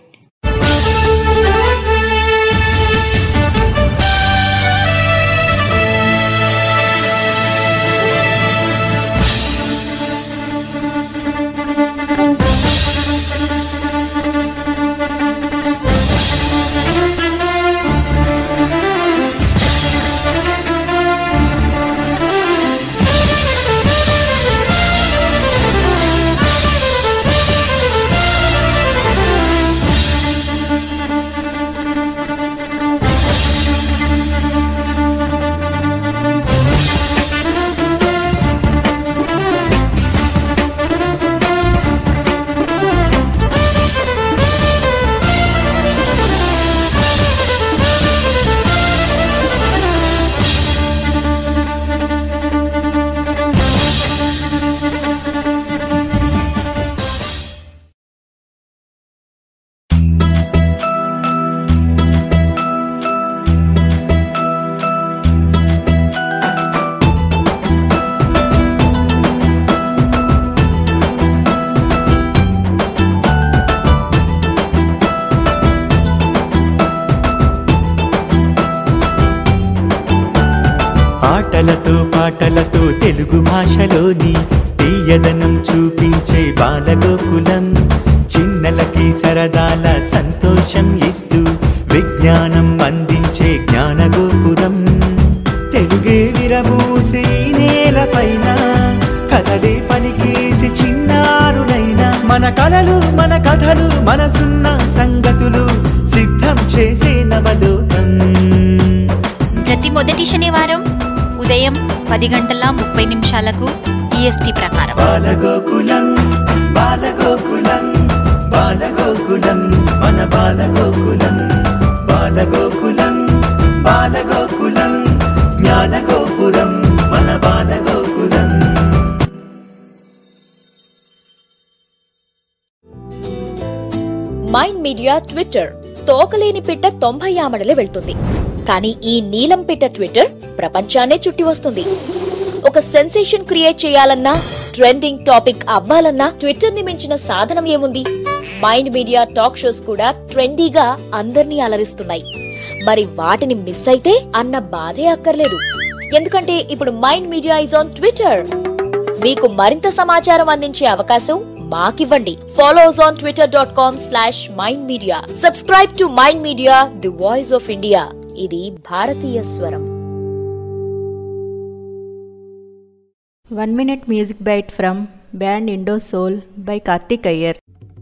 [SPEAKER 3] ఆటలతో పాటలతో తెలుగు భాషలోని తీయదనం చూపించే బాలగోకులం, చిన్నలకి సరదాల సంతోషం ఇస్తూ విజ్ఞానం అందించే జ్ఞానగోపురం. తెలుగే విరబూసే నేలపైన కథలే పలికేసి చిన్నారులైన మన కలలు మన కథలు మనసున్న సంగతులు సిద్ధం చేసే నవలోకం.
[SPEAKER 8] ప్రతి మొదటి శనివారం ఉదయం 10:30 EST ప్రకారం.
[SPEAKER 3] బాలగోకులం బాలగోకులం బాలగోకులం మన బాలగోకులం, బాలగోకులం బాలగోకులం జ్ఞానగోపురం మన బాలగోకులం.
[SPEAKER 6] మైండ్ మీడియా ట్విట్టర్, తోకలేని పిట్ట 90 ఆమడలే వెళ్తుంది. కానీ ఈ నీలం పిట్ట ట్విట్టర్ ప్రపంచాన్నే చుట్టి వస్తుంది. ఒక సెన్సేషన్ క్రియేట్ చేయాలన్నా, ట్రెండింగ్ టాపిక్ అవ్వాలన్నా ట్విట్టర్ ని మించిన సాధనం ఏముంది? మైండ్ మీడియా టాక్ షోస్ కూడా ట్రెండీగా అందర్నీ అలరిస్తున్నాయి. మరి వాటిని మిస్ అయితే అన్న బాధే అక్కర్లేదు. ఎందుకంటే ఇప్పుడు Mind Media is on Twitter. మీకు మరింత సమాచారం అందించే అవకాశం మాకివ్వండి. Follow us on twitter.com/mindmedia. Subscribe to Mind Media, the voice of India. ఇది భారతీయ స్వరం.
[SPEAKER 9] 1 minute music bite from band Indo Soul by Karthik Iyer.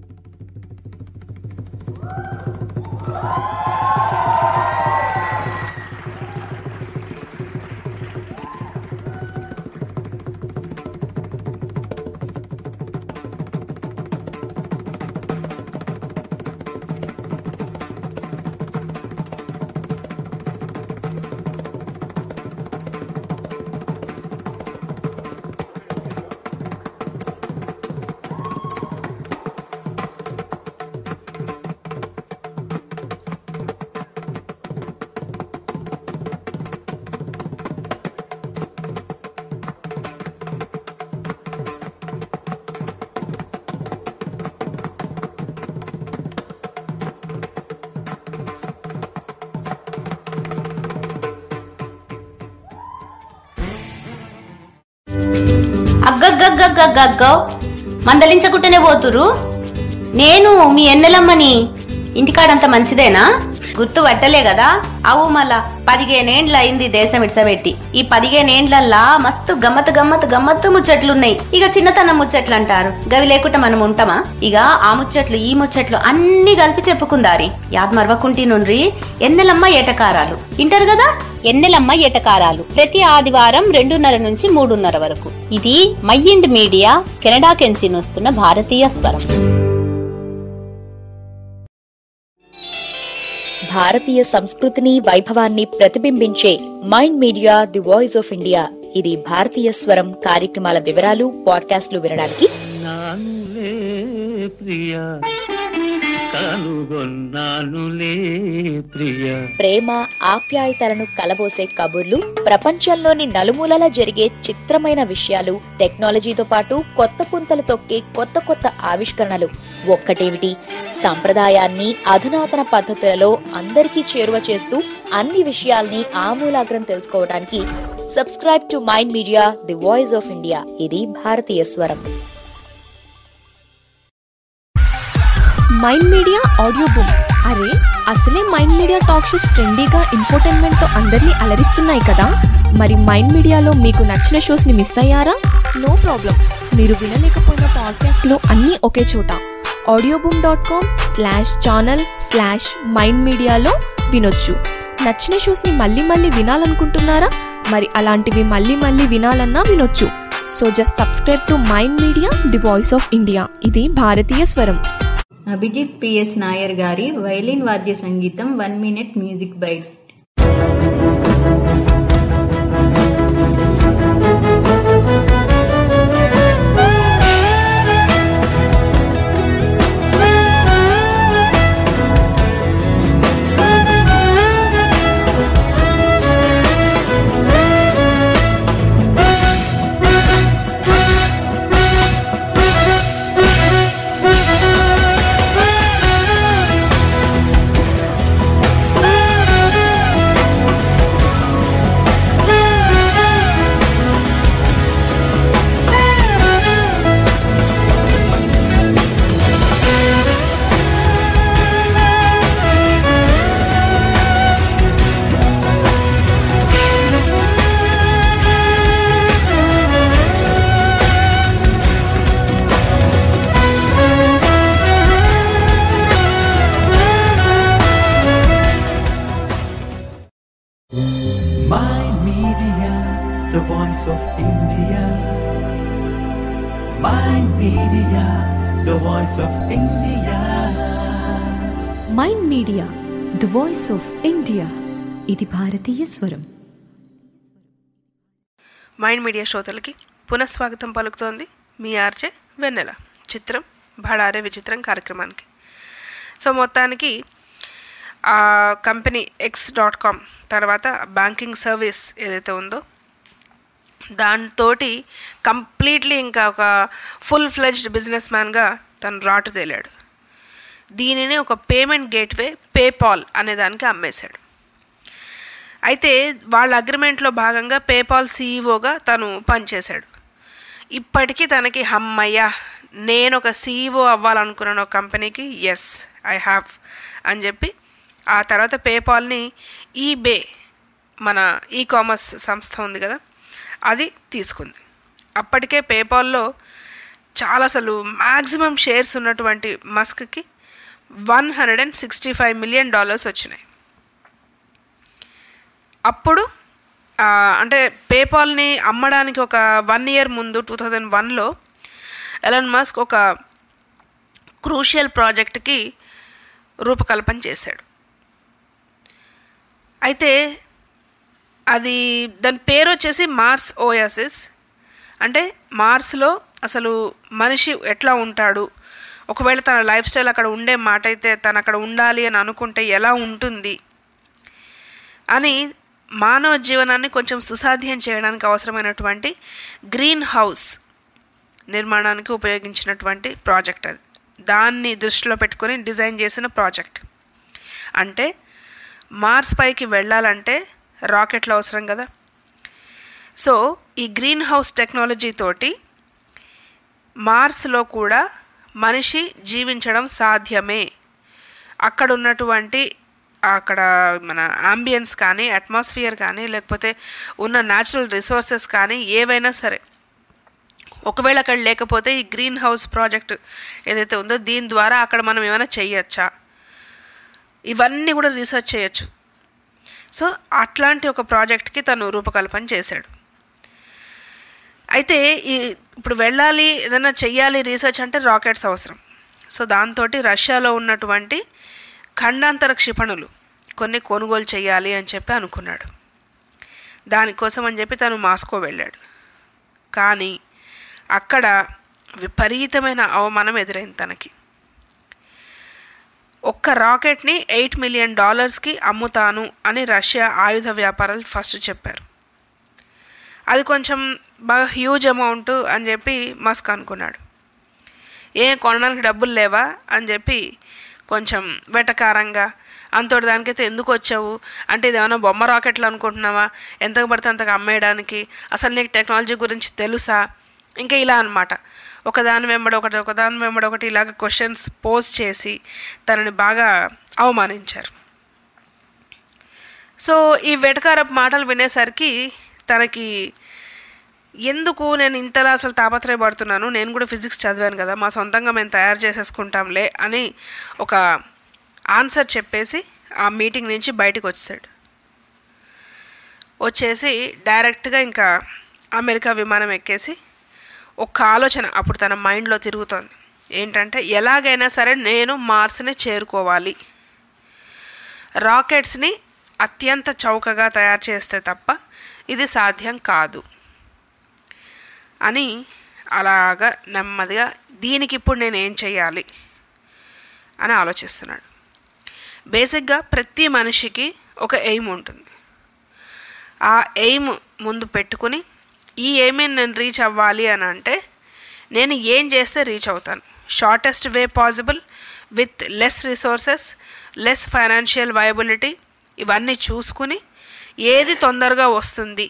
[SPEAKER 13] అగ్గగ్గగ్గగ్గగ్గో మందలించకుంటేనే పోతురు. నేను మీ ఎన్నెలమ్మని. ఇంటికాడంత మంచిదేనా? గుర్తు పట్టలే కదా? అవు మళ్ళా 15 ఏండ్ల అయింది దేశం ఇడ్సబెట్టి. ఈ 15 ఏండ్లల్లా మస్తు గమ్మత్ గమ్మత్ గమ్మత్తు ముచ్చట్లున్నాయి. ఇక చిన్నతనం ముచ్చట్లు అంటారు, గవి లేకుండా మనం ఉంటామా? ఇక ఆ ముచ్చట్లు ఈ ముచ్చట్లు అన్ని కలిపి చెప్పుకుందారి. యాద్ మరవకుంటి నుండ్రి ఎన్నెలమ్మ ఏటకారాలు ఇంటారు కదా. ఎన్నెలమ్మ ఏటకారాలు ప్రతి ఆదివారం 2:30 నుంచి 3:30 వరకు. ఇది మైండ్ మీడియా కెనడా కెంచి వస్తున్న భారతీయ స్వరం.
[SPEAKER 6] భారతీయ సంస్కృతిని, వైభవాన్ని ప్రతిబింబించే Mind Media, the voice of India. ఇది భారతీయ స్వరం కార్యక్రమాల వివరాలు, పాడ్కాస్ట్లు వినడానికి ప్రేమ ఆప్యాయతలను కలబోసే కబుర్లు, ప్రపంచంలోని నలుమూలల జరిగే చిత్రమైన విషయాలు, టెక్నాలజీతో పాటు కొత్త పుంతలు తొక్కే కొత్త కొత్త ఆవిష్కరణలు. ఒక్కటేమిటి, సంప్రదాయాన్ని అధునాతన పద్ధతులలో అందరికీ చేరువ చేస్తూ అన్ని విషయాల్ని ఆమూలాగ్రం తెలుసుకోవడానికి subscribe to Mind Media, the voice of India. ఇది భారతీయ స్వరం.
[SPEAKER 14] Mind Media audio book. అరే అసలే మైండ్ మీడియా టాక్ షోస్ ట్రెండీగా ఇన్ఫోటైన్మెంట్ తో అందరినీ అలరిస్తున్నాయి కదా. మరి మైండ్ మీడియాలో మీకు నచ్చిన షోస్ ని మిస్ అయ్యారా? No problem. మీరు వినలేకపోయిన పాడ్కాస్ట్లు అన్నీ ఒకే చోట audioboom.com/channel/mindmedia వినొచ్చు. నచ్చిన షోస్ ని మళ్ళీ మళ్ళీ వినాలనుకుంటున్నారా? మరి అలాంటివి మళ్ళీ మళ్ళీ వినాలన్నా వినొచ్చు. So just subscribe to Mind Media, the voice of India. ఇది భారతీయ స్వరం.
[SPEAKER 9] అభిజిత్ పిఎస్ నాయర్ గారి వైలిన్ వాద్య సంగీతం 1 minute music bite.
[SPEAKER 3] Mind Media, the voice of India.
[SPEAKER 4] Mind Media the voice of India. ఇది భారతీయ స్వరం.
[SPEAKER 7] మైండ్ మీడియా శ్రోతలకి పునఃస్వాగతం పలుకుతోంది మీ ఆర్జే వెన్నెల. చిత్రం భడారే విచిత్రం కార్యక్రమానికి. సో మొత్తానికి కంపెనీ x.com తర్వాత బ్యాంకింగ్ సర్వీస్ ఏదైతే ఉందో దాంతో కంప్లీట్లీ ఇంకా ఒక ఫుల్ ఫ్లెడ్జ్డ్ బిజినెస్ మ్యాన్గా తను రాటు తేలాడు. దీనిని ఒక పేమెంట్ గేట్వే పేపాల్ అనే దానికి అమ్మేశాడు. అయితే వాళ్ళ అగ్రిమెంట్లో భాగంగా పేపాల్ సీఈఓగా తను పనిచేశాడు. ఇప్పటికీ తనకి హమ్మయ్య నేను ఒక సీఈఓ అవ్వాలనుకున్నాను ఒక కంపెనీకి, ఎస్ ఐ హ్యావ్ అని చెప్పి ఆ తర్వాత పేపాల్ని ఈబే మన కామర్స్ సంస్థ ఉంది కదా అది తీసుకుంది. అప్పటికే పేపాల్లో చాలా అసలు మ్యాక్సిమం షేర్స్ ఉన్నటువంటి మస్క్కి $165 million వచ్చినాయి. అప్పుడు అంటే పేపాల్ని అమ్మడానికి ఒక 1 year ముందు 2001లో ఎలాన్ మస్క్ ఒక క్రూషియల్ ప్రాజెక్ట్కి రూపకల్పన చేశాడు. అయితే అది దాని పేరు వచ్చేసి మార్స్ ఓయాసిస్. అంటే మార్స్లో అసలు మనిషి ఎట్లా ఉంటాడు, ఒకవేళ తన లైఫ్ స్టైల్ అక్కడ ఉండే మాట అయితే తను అక్కడ ఉండాలి అని అనుకుంటే ఎలా ఉంటుంది అని మానవ జీవనాన్ని కొంచెం సుసాధ్యం చేయడానికి అవసరమైనటువంటి గ్రీన్ హౌస్ నిర్మాణానికి ఉపయోగించినటువంటి ప్రాజెక్ట్ అది. దాన్ని దృష్టిలో పెట్టుకొని డిజైన్ చేసిన ప్రాజెక్ట్. అంటే మార్స్ పైకి వెళ్ళాలంటే రాకెట్లు అవసరం కదా. సో ఈ గ్రీన్ హౌస్ టెక్నాలజీ తోటి మార్స్లో కూడా మనిషి జీవించడం సాధ్యమే. అక్కడ ఉన్నటువంటి అక్కడ మన అంబియన్స్ కానీ అట్మాస్ఫియర్ కానీ లేకపోతే ఉన్న న్యాచురల్ రిసోర్సెస్ కానీ ఏవైనా సరే ఒకవేళ అక్కడ లేకపోతే ఈ గ్రీన్ హౌస్ ప్రాజెక్ట్ ఏదైతే ఉందో దీని ద్వారా అక్కడ మనం ఏమైనా చేయొచ్చా, ఇవన్నీ కూడా రీసెర్చ్ చేయొచ్చు. సో అట్లాంటి ఒక ప్రాజెక్ట్కి తను రూపకల్పన చేశాడు. అయితే ఇప్పుడు వెళ్ళాలి ఏదైనా చెయ్యాలి రీసెర్చ్ అంటే రాకెట్స్ అవసరం. సో దాంతో రష్యాలో ఉన్నటువంటి ఖండాంతర క్షిపణులు కొన్ని కొనుగోలు చేయాలి అని చెప్పి అనుకున్నాడు. దానికోసం అని చెప్పి తను మాస్కో వెళ్ళాడు. కానీ అక్కడ విపరీతమైన అవమానం ఎదురైంది తనకి. ఒక్క రాకెట్ని $8 million అమ్ముతాను అని రష్యా ఆయుధ వ్యాపారాలు ఫస్ట్ చెప్పారు. అది కొంచెం బాగా హ్యూజ్ అమౌంట్ అని చెప్పి మస్క్ అనుకున్నాడు. కొనడానికి డబ్బులు లేవా అని చెప్పి కొంచెం వెటకారంగా, అంతటి దానికైతే ఎందుకు వచ్చావు అంటే ఇదేమన్నా బొమ్మ రాకెట్లు అనుకుంటున్నావా, ఎంతకు పడితే అంతకు అమ్మేయడానికి, అసలు నీకు టెక్నాలజీ గురించి తెలుసా, ఇంకా ఇలా అనమాట. ఒకదాని వెంబడి ఒకటి ఇలాగ క్వశ్చన్స్ పోజ్ చేసి తనని బాగా అవమానించారు. సో ఈ వెటకారపు మాటలు వినేసరికి తనకి ఎందుకు నేను ఇంతలా అసలు తాపత్రయపడుతున్నాను, నేను కూడా ఫిజిక్స్ చదివాను కదా, మా సొంతంగా మేము తయారు చేసేసుకుంటాంలే అని ఒక ఆన్సర్ చెప్పేసి ఆ మీటింగ్ నుంచి బయటకు వచ్చేసి డైరెక్ట్గా ఇంకా అమెరికా విమానం ఎక్కేసి ఒక ఆలోచన అప్పుడు తన మైండ్లో తిరుగుతోంది. ఏంటంటే ఎలాగైనా సరే నేను మార్స్ని చేరుకోవాలి, రాకెట్స్ని అత్యంత చౌకగా తయారు చేస్తే తప్ప ఇది సాధ్యం కాదు అని అలాగా నెమ్మదిగా దీనికి ఇప్పుడు నేను ఏం చేయాలి అని ఆలోచిస్తున్నాడు. బేసిక్గా ప్రతి మనిషికి ఒక ఎయిమ్ ఉంటుంది. ఆ ఎయిమ్ ముందు పెట్టుకుని ఈ ఎయిమ్ని నేను రీచ్ అవ్వాలి అని అంటే నేను ఏం చేస్తే రీచ్ అవుతాను, shortest way possible with less resources, less financial viability, ఇవన్నీ చూసుకుని ఏది తొందరగా వస్తుంది,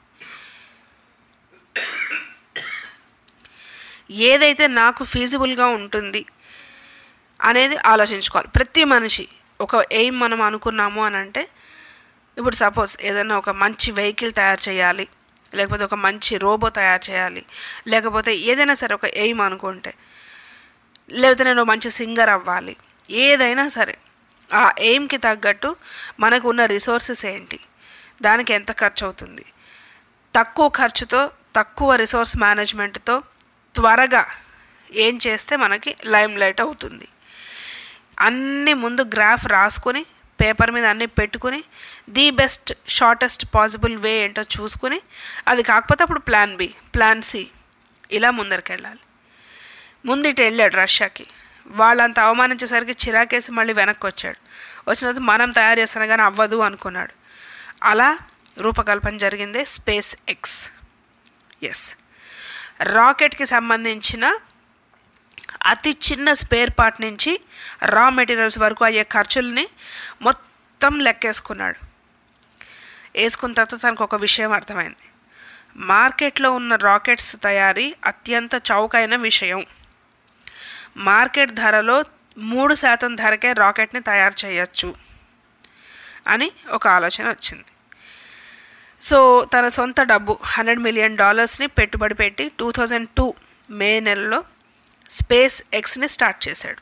[SPEAKER 7] ఏదైతే నాకు ఫీజిబుల్గా ఉంటుంది అనేది ఆలోచించుకోవాలి. ప్రతి మనిషి ఒక ఎయిమ్ మనం అనుకున్నాము అని అంటే ఇప్పుడు సపోజ్ ఏదైనా ఒక మంచి వెహికల్ తయారు చేయాలి, లేకపోతే ఒక మంచి రోబో తయారు చేయాలి, లేకపోతే ఏదైనా సరే ఒక ఎయిమ్ అనుకుంటే, లేకపోతే నేను మంచి సింగర్ అవ్వాలి, ఏదైనా సరే ఆ ఎయిమ్కి తగ్గట్టు మనకు ఉన్న రిసోర్సెస్ ఏంటి, దానికి ఎంత ఖర్చు అవుతుంది, తక్కువ ఖర్చుతో తక్కువ రిసోర్స్ మేనేజ్మెంట్తో త్వరగా ఏం చేస్తే మనకి లైమ్ లైట్ అవుతుంది. అన్నీ ముందు గ్రాఫ్ రాసుకొని పేపర్ మీద అన్నీ పెట్టుకుని the best shortest possible way ఏంటో చూసుకుని, అది కాకపోతే అప్పుడు ప్లాన్ బి, ప్లాన్ సి, ఇలా ముందరికి వెళ్ళాలి. ముందిటి వెళ్ళాడు రష్యాకి. వాళ్ళంత అవమానించేసరికి చిరాకేసి మళ్ళీ వెనక్కి వచ్చాడు. వచ్చిన తర్వాత మనం తయారు చేస్తాను కానీ అవ్వదు అనుకున్నాడు. అలా రూపకల్పన జరిగిందే స్పేస్ ఎక్స్. ఎస్, రాకెట్కి సంబంధించిన అతి చిన్న స్పేర్ పార్ట్ నుంచి రా మెటీరియల్స్ వరకు అయ్యే ఖర్చుల్ని మొత్తం లెక్కేసుకున్నాడు. వేసుకున్న తర్వాత తనకు ఒక విషయం అర్థమైంది. మార్కెట్లో ఉన్న రాకెట్స్ తయారీ అత్యంత చౌకైన విషయం. మార్కెట్ ధరలో 3% ధరకే రాకెట్ని తయారు చేయొచ్చు అని ఒక ఆలోచన వచ్చింది. సో తన సొంత డబ్బు $100 million పెట్టుబడి పెట్టి 2002 మే నెలలో స్పేస్ ఎక్స్ని స్టార్ట్ చేశాడు.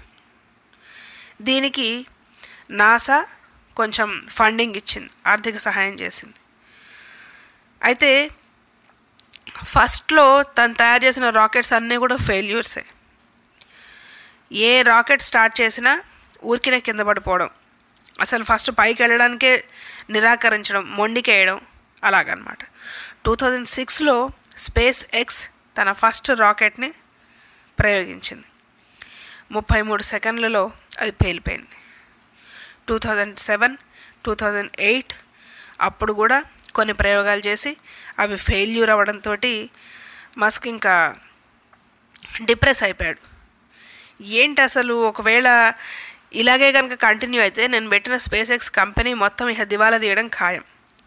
[SPEAKER 7] దీనికి నాసా కొంచెం ఫండింగ్ ఇచ్చింది, ఆర్థిక సహాయం చేసింది. అయితే ఫస్ట్లో తను తయారు చేసిన రాకెట్స్ అన్నీ కూడా ఫెయిల్యూర్సే. ఏ రాకెట్ స్టార్ట్ చేసినా ఊరికినే కింద పడిపోవడం, అసలు ఫస్ట్ పైకి వెళ్ళడానికే నిరాకరించడం, మొండికేయడం, అలాగనమాట. 2006లో స్పేస్ ఎక్స్ తన ఫస్ట్ రాకెట్ని ప్రయోగించింది. 33 సెకండ్లలో అది పేలిపోయింది. 2007, 2008 అప్పుడు కూడా కొన్ని ప్రయోగాలు చేసి అవి ఫెయిల్యూర్ అవ్వడంతో మస్క్ ఇంకా డిప్రెస్ అయిపోయాడు. ఏంటి అసలు, ఒకవేళ ఇలాగే కనుక కంటిన్యూ అయితే నేను పెట్టిన స్పేస్ ఎక్స్ కంపెనీ మొత్తం ఇక దివాలా తీయడం ఖాయం.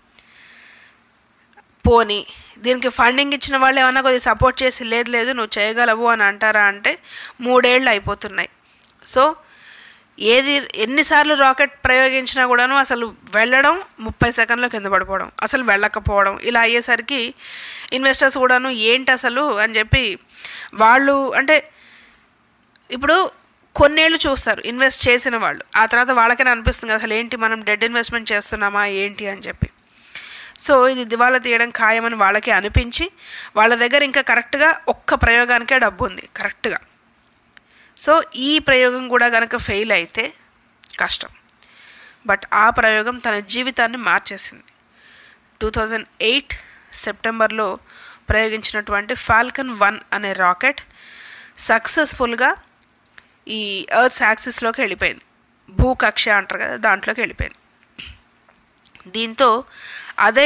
[SPEAKER 7] పోనీ దీనికి ఫండింగ్ ఇచ్చిన వాళ్ళు ఏమన్నా కొద్దిగా సపోర్ట్ చేసి లేదు నువ్వు చేయగలవు అని అంటారా అంటే 3 ఏళ్ళు అయిపోతున్నాయి. సో ఎన్నిసార్లు రాకెట్ ప్రయోగించినా కూడాను అసలు వెళ్ళడం 30 సెకండ్లో కింద పడిపోవడం, అసలు వెళ్ళకపోవడం, ఇలా అయ్యేసరికి ఇన్వెస్టర్స్ కూడాను ఏంటి అసలు అని చెప్పి వాళ్ళు, అంటే ఇప్పుడు కొన్నేళ్ళు చూస్తారు ఇన్వెస్ట్ చేసిన వాళ్ళు, ఆ తర్వాత వాళ్ళకైనా అనిపిస్తుంది అసలు ఏంటి మనం డెడ్ ఇన్వెస్ట్మెంట్ చేస్తున్నామా ఏంటి అని చెప్పి. సో ఇది దివాలా తీయడం ఖాయమని వాళ్ళకి అనిపించి వాళ్ళ దగ్గర ఇంకా కరెక్ట్గా ఒక్క ప్రయోగానికే డబ్బు ఉంది కరెక్ట్గా. సో ఈ ప్రయోగం కూడా కనుక ఫెయిల్ అయితే కష్టం. బట్ ఆ ప్రయోగం తన జీవితాన్ని మార్చేసింది. 2008 సెప్టెంబర్లో ప్రయోగించినటువంటి ఫాల్కన్ 1 అనే రాకెట్ సక్సెస్ఫుల్గా ఈ ఎర్త్ యాక్సిస్లోకి వెళ్ళిపోయింది. భూకక్ష అంటారు కదా, దాంట్లోకి వెళ్ళిపోయింది. దీంతో అదే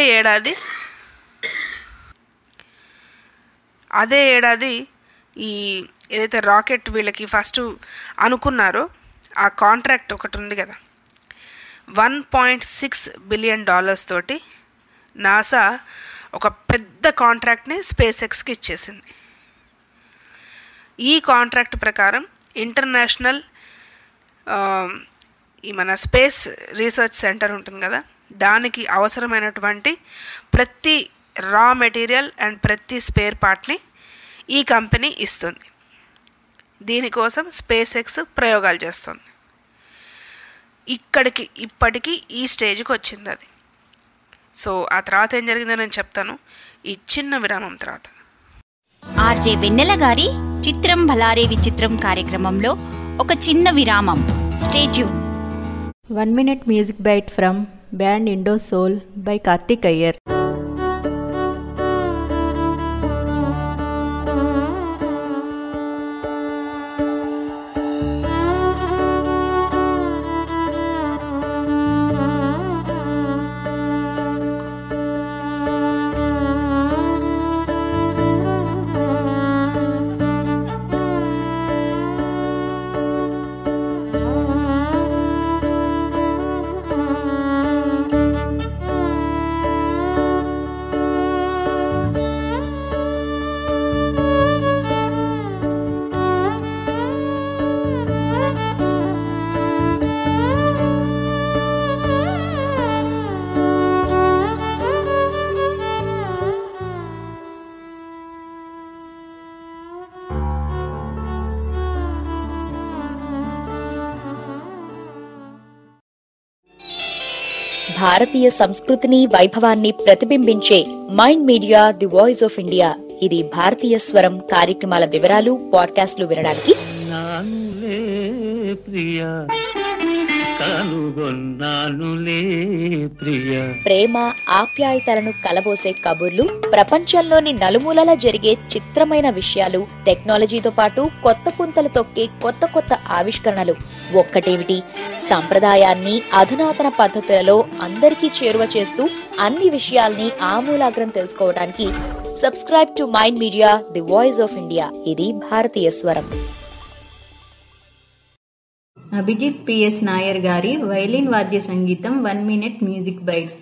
[SPEAKER 7] ఏడాది ఈ ఏదైతే రాకెట్ వీళ్ళకి ఫస్ట్ అనుకున్నారో ఆ కాంట్రాక్ట్ ఒకటి ఉంది కదా, $1.6 బిలియన్ తోటి నాసా ఒక పెద్ద కాంట్రాక్ట్ని స్పేస్ ఎక్స్కి ఇచ్చేసింది. ఈ కాంట్రాక్ట్ ప్రకారం ఇంటర్నేషనల్ ఈ మన స్పేస్ రీసెర్చ్ సెంటర్ ఉంటుంది కదా, దానికి అవసరమైనటువంటి ప్రతి రా మెటీరియల్ అండ్ ప్రతి స్పేర్ పార్ట్ని ఈ కంపెనీ ఇస్తుంది. దీనికోసం స్పేస్ ఎక్స్ ప్రయోగాలు చేస్తుంది. ఇప్పటికీ ఈ స్టేజ్కి వచ్చింది అది. సో ఆ తర్వాత ఏం జరిగిందో నేను చెప్తాను ఈ చిన్న విరామం తర్వాత.
[SPEAKER 8] ఆర్జే వెన్నెల గారి చిత్రం భలారే విచిత్రం కార్యక్రమంలో ఒక చిన్న విరామం. Stay tune.
[SPEAKER 9] 1 minute music bite from band Indo Soul by Karthik Iyer.
[SPEAKER 6] భారతీయ సంస్కృతిని వైభవాన్ని ప్రతిబింబించే Mind Media the voice of India ఇది భారతీయ స్వరం కార్యక్రమాల వివరాలు పాడ్కాస్ట్లు వినడానికి ప్రేమ ఆప్యాయతలను కలబోసే కబుర్లు, ప్రపంచంలోని నలుమూలలా జరిగే చిత్రమైన విషయాలు, టెక్నాలజీతో పాటు కొత్త పుంతలు తొక్కే కొత్త కొత్త ఆవిష్కరణలు. ఒక్కటేమిటి, సంప్రదాయాన్ని అధునాతన పద్ధతులలో అందరికీ చేరువ చేస్తూ అన్ని విషయాల్ని ఆమూలాగ్రం తెలుసుకోవడానికి subscribe to Mind Media, the voice of India. ఇది భారతీయ స్వరం.
[SPEAKER 9] అభిజిత్ పిఎస్ నాయర్ గారి వైలిన్ వాద్య సంగీతం 1 minute మ్యూజిక్ బైట్.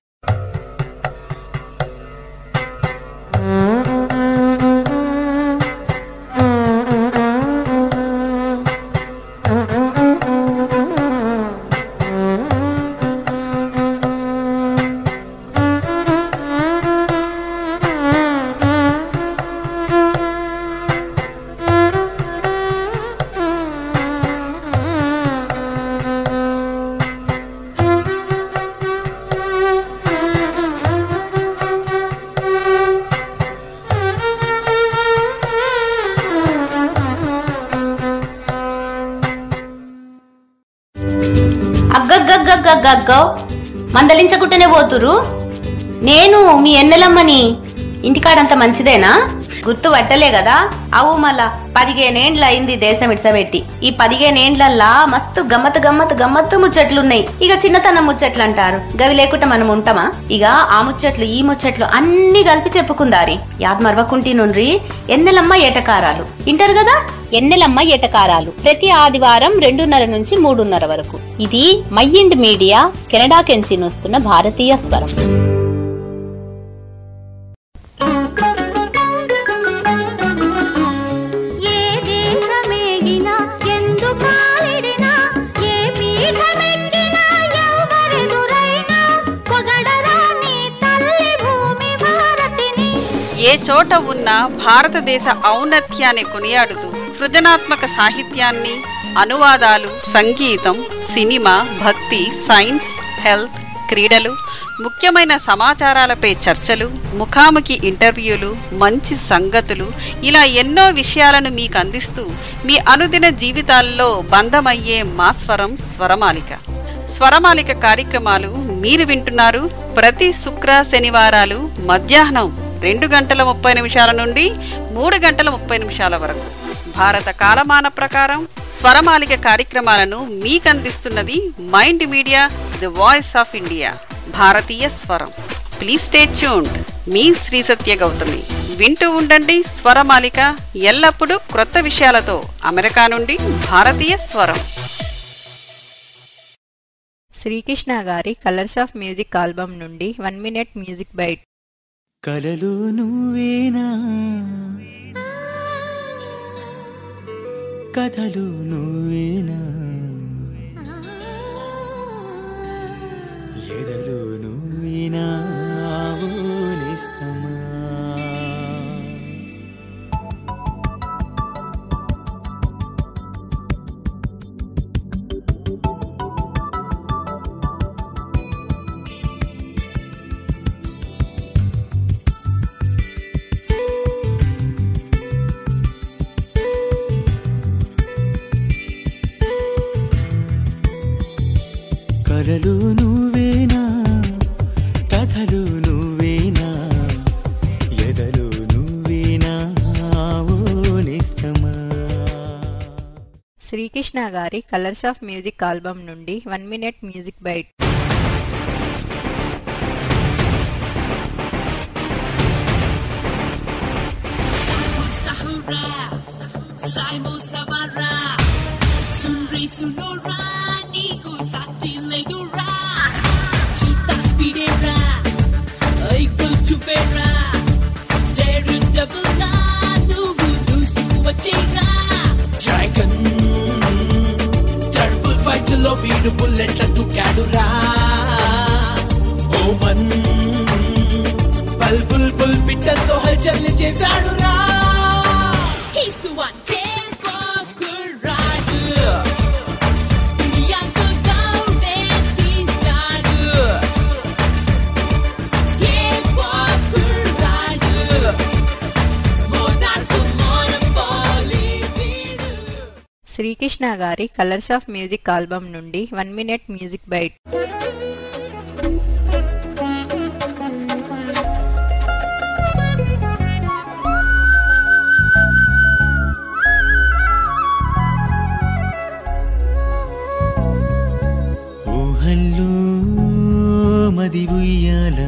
[SPEAKER 13] అగ్గగ్గగ్గగ్గగ్గో మందలించకుంటేనే పోతురు. నేను మీ ఎన్నెలమ్మని. ఇంటికాడంత మంచిదేనా? గుర్తు పట్టలే కదా? అవు మళ్ళా 15 ఏండ్లు అయింది దేశం ఇడ్సబెట్టి. ఈ 15 ఏండ్లల్లా మస్తు గమ్మత్ గమ్మత్ గమ్మత్తు ముచ్చట్లున్నాయి. ఇక చిన్నతనం ముచ్చట్లు అంటారు, గవి లేకుండా మనం ఉంటామా? ఇక ఆ ముచ్చట్లు ఈ ముచ్చట్లు అన్ని కలిపి చెప్పుకుందారి. యాద్ మరవకుంటి నుండి ఎన్నెలమ్మ ఏటకారాలు ఇంటారు కదా.
[SPEAKER 15] ఎన్నెలమ్మ ఏటకారాలు ప్రతి ఆదివారం 2:30 నుంచి 3:30 వరకు. ఇది మైండ్ మీడియా కెనడా కెంచి వస్తున్న భారతీయ స్వరం.
[SPEAKER 11] ఏ చోట ఉన్న భారతదేశ ఔన్నత్యాన్ని కొనియాడుతూ సృజనాత్మక సాహిత్యాన్ని, అనువాదాలు, సంగీతం, సినిమా, భక్తి, సైన్స్, హెల్త్, క్రీడలు, ముఖ్యమైన సమాచారాలపై చర్చలు, ముఖాముఖి ఇంటర్వ్యూలు, మంచి సంగతులు, ఇలా ఎన్నో విషయాలను మీకు అందిస్తూ మీ అనుదిన జీవితాల్లో బంధమయ్యే మా స్వరం స్వరమాలిక. స్వరమాలిక కార్యక్రమాలు మీరు వింటున్నారు ప్రతి శుక్ర శనివారాలు మధ్యాహ్నం 2:30 నుండి 3:30 వరకు. భారత కాలమాన ప్రకారం స్వరమాలిక కార్యక్రమాలను మీకందిస్తున్నది Mind Media, the voice of India, భారతీయ స్వరం. Please stay tuned. మీ శ్రీ సత్య గౌతమి. వింటూ ఉండండి స్వరమాలిక, ఎల్లప్పుడూ క్రొత్త విషయాలతో. అమెరికా నుండి భారతీయ స్వరం.
[SPEAKER 9] శ్రీకృష్ణ గారి కలర్స్ ఆఫ్ మ్యూజిక్ ఆల్బమ్ నుండి 1 minute మ్యూజిక్ బైట్.
[SPEAKER 3] కలలు నువ్వేనా, కథలు నువ్వేనా, ఎదలు నువ్వేనా, ఆవునిస్తమా. కలలు నువ్వేనా, కథలు నువ్వేనా, ఎదలు నువ్వేనా, ఓనిస్తమా.
[SPEAKER 9] శ్రీకృష్ణ గారి కలర్స్ ఆఫ్ మ్యూజిక్ ఆల్బమ్ నుండి 1 minute మ్యూజిక్ బైట్.
[SPEAKER 3] వీడు బుల్లెట్ల దుకాడురా, ఓమన్ బల్ బుల్ బుల్ పిట్టలతో హల్చల్ చేశాడురా.
[SPEAKER 9] శ్రీకృష్ణ గారి కలర్స్ ఆఫ్ మ్యూజిక్ ఆల్బమ్ నుండి 1 మినిట్ మ్యూజిక్ బైట్.
[SPEAKER 3] ఊహల్లో మది ఉయ్యాల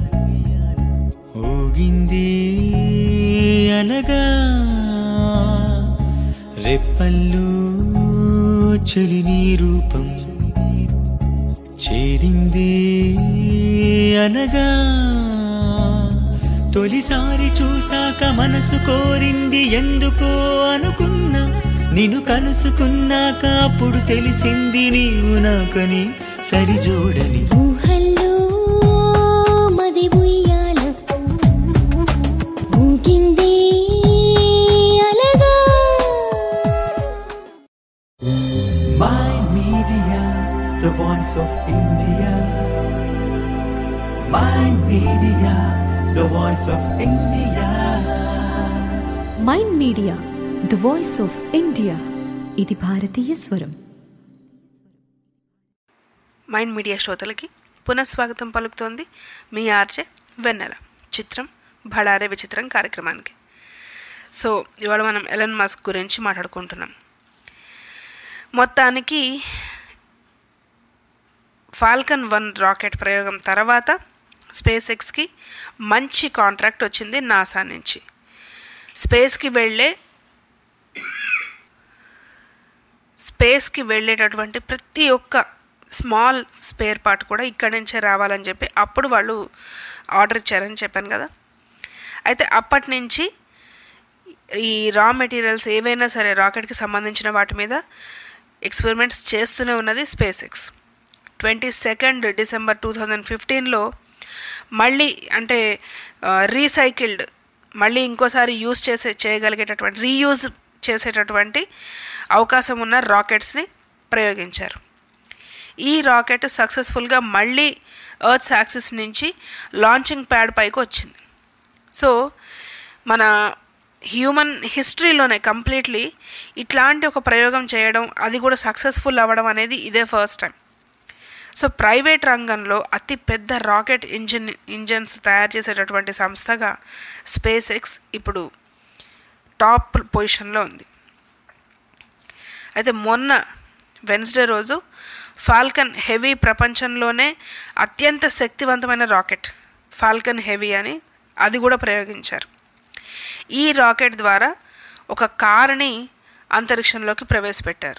[SPEAKER 3] ఊగింది అలగా, రెప్పల్లో చలిని రూపం చేరింది అనగా, తొలిసారి చూసాక మనసు కోరింది ఎందుకో అనుకున్నా, నిన్ను కలుసుకున్నాక అప్పుడు తెలిసింది నీవు నాకని సరిజోడని.
[SPEAKER 16] ఊహల్లో మది ఉయ్యాల ఊగింది అలగా.
[SPEAKER 12] Mind Media, the voice of India. Mind Media, the voice of India.
[SPEAKER 4] Mind Media the voice of India. ఇది భారతీయ స్వరం.
[SPEAKER 7] మైండ్ మీడియా శ్రోతలకి పునఃస్వాగతం పలుకుతోంది మీ ఆర్జే వెన్నెల. చిత్రం భడారే విచిత్రం కార్యక్రమానికి. సో ఇవాళ మనం ఎలన్ మస్క్ గురించి మాట్లాడుకుంటున్నాం. మొత్తానికి ఫాల్కన్ 1 రాకెట్ ప్రయోగం తర్వాత స్పేస్ ఎక్స్కి మంచి కాంట్రాక్ట్ వచ్చింది నాసా నుంచి. స్పేస్కి వెళ్ళేటటువంటి ప్రతి ఒక్క స్మాల్ స్పేర్ పార్ట్ కూడా ఇక్కడి నుంచే రావాలని చెప్పి అప్పుడు వాళ్ళు ఆర్డర్ ఇచ్చారని చెప్పాను కదా. అయితే అప్పటి నుంచి ఈ రా మెటీరియల్స్ ఏవైనా సరే రాకెట్కి సంబంధించిన వాటి మీద ఎక్స్పెరిమెంట్స్ చేస్తూనే ఉన్నది స్పేస్ ఎక్స్. 22 డిసెంబర్ 2015లో మళ్ళీ అంటే రీసైకిల్డ్ మళ్ళీ ఇంకోసారి చేయగలిగేటటువంటి రీయూజ్ చేసేటటువంటి అవకాశం ఉన్న రాకెట్స్ని ప్రయోగించారు. ఈ రాకెట్ సక్సెస్ఫుల్గా మళ్ళీ ఎర్త్ యాక్సిస్ నుంచి లాంచింగ్ ప్యాడ్ పైకి వచ్చింది. సో మన హ్యూమన్ హిస్టరీలోనే కంప్లీట్లీ ఇట్లాంటి ఒక ప్రయోగం చేయడం, అది కూడా సక్సెస్ఫుల్ అవ్వడం అనేది ఇదే ఫస్ట్ టైం. సో ప్రైవేట్ రంగంలో అతి పెద్ద రాకెట్ ఇంజన్స్ తయారు చేసేటటువంటి సంస్థగా స్పేస్ ఎక్స్ ఇప్పుడు టాప్ పొజిషన్లో ఉంది. అయితే మొన్న వెన్స్డే రోజు ఫాల్కన్ హెవీ ప్రపంచంలోనే అత్యంత శక్తివంతమైన రాకెట్ ఫాల్కన్ హెవీ అని అది కూడా ప్రయోగించారు. ఈ రాకెట్ ద్వారా ఒక కారుని అంతరిక్షంలోకి ప్రవేశపెట్టారు.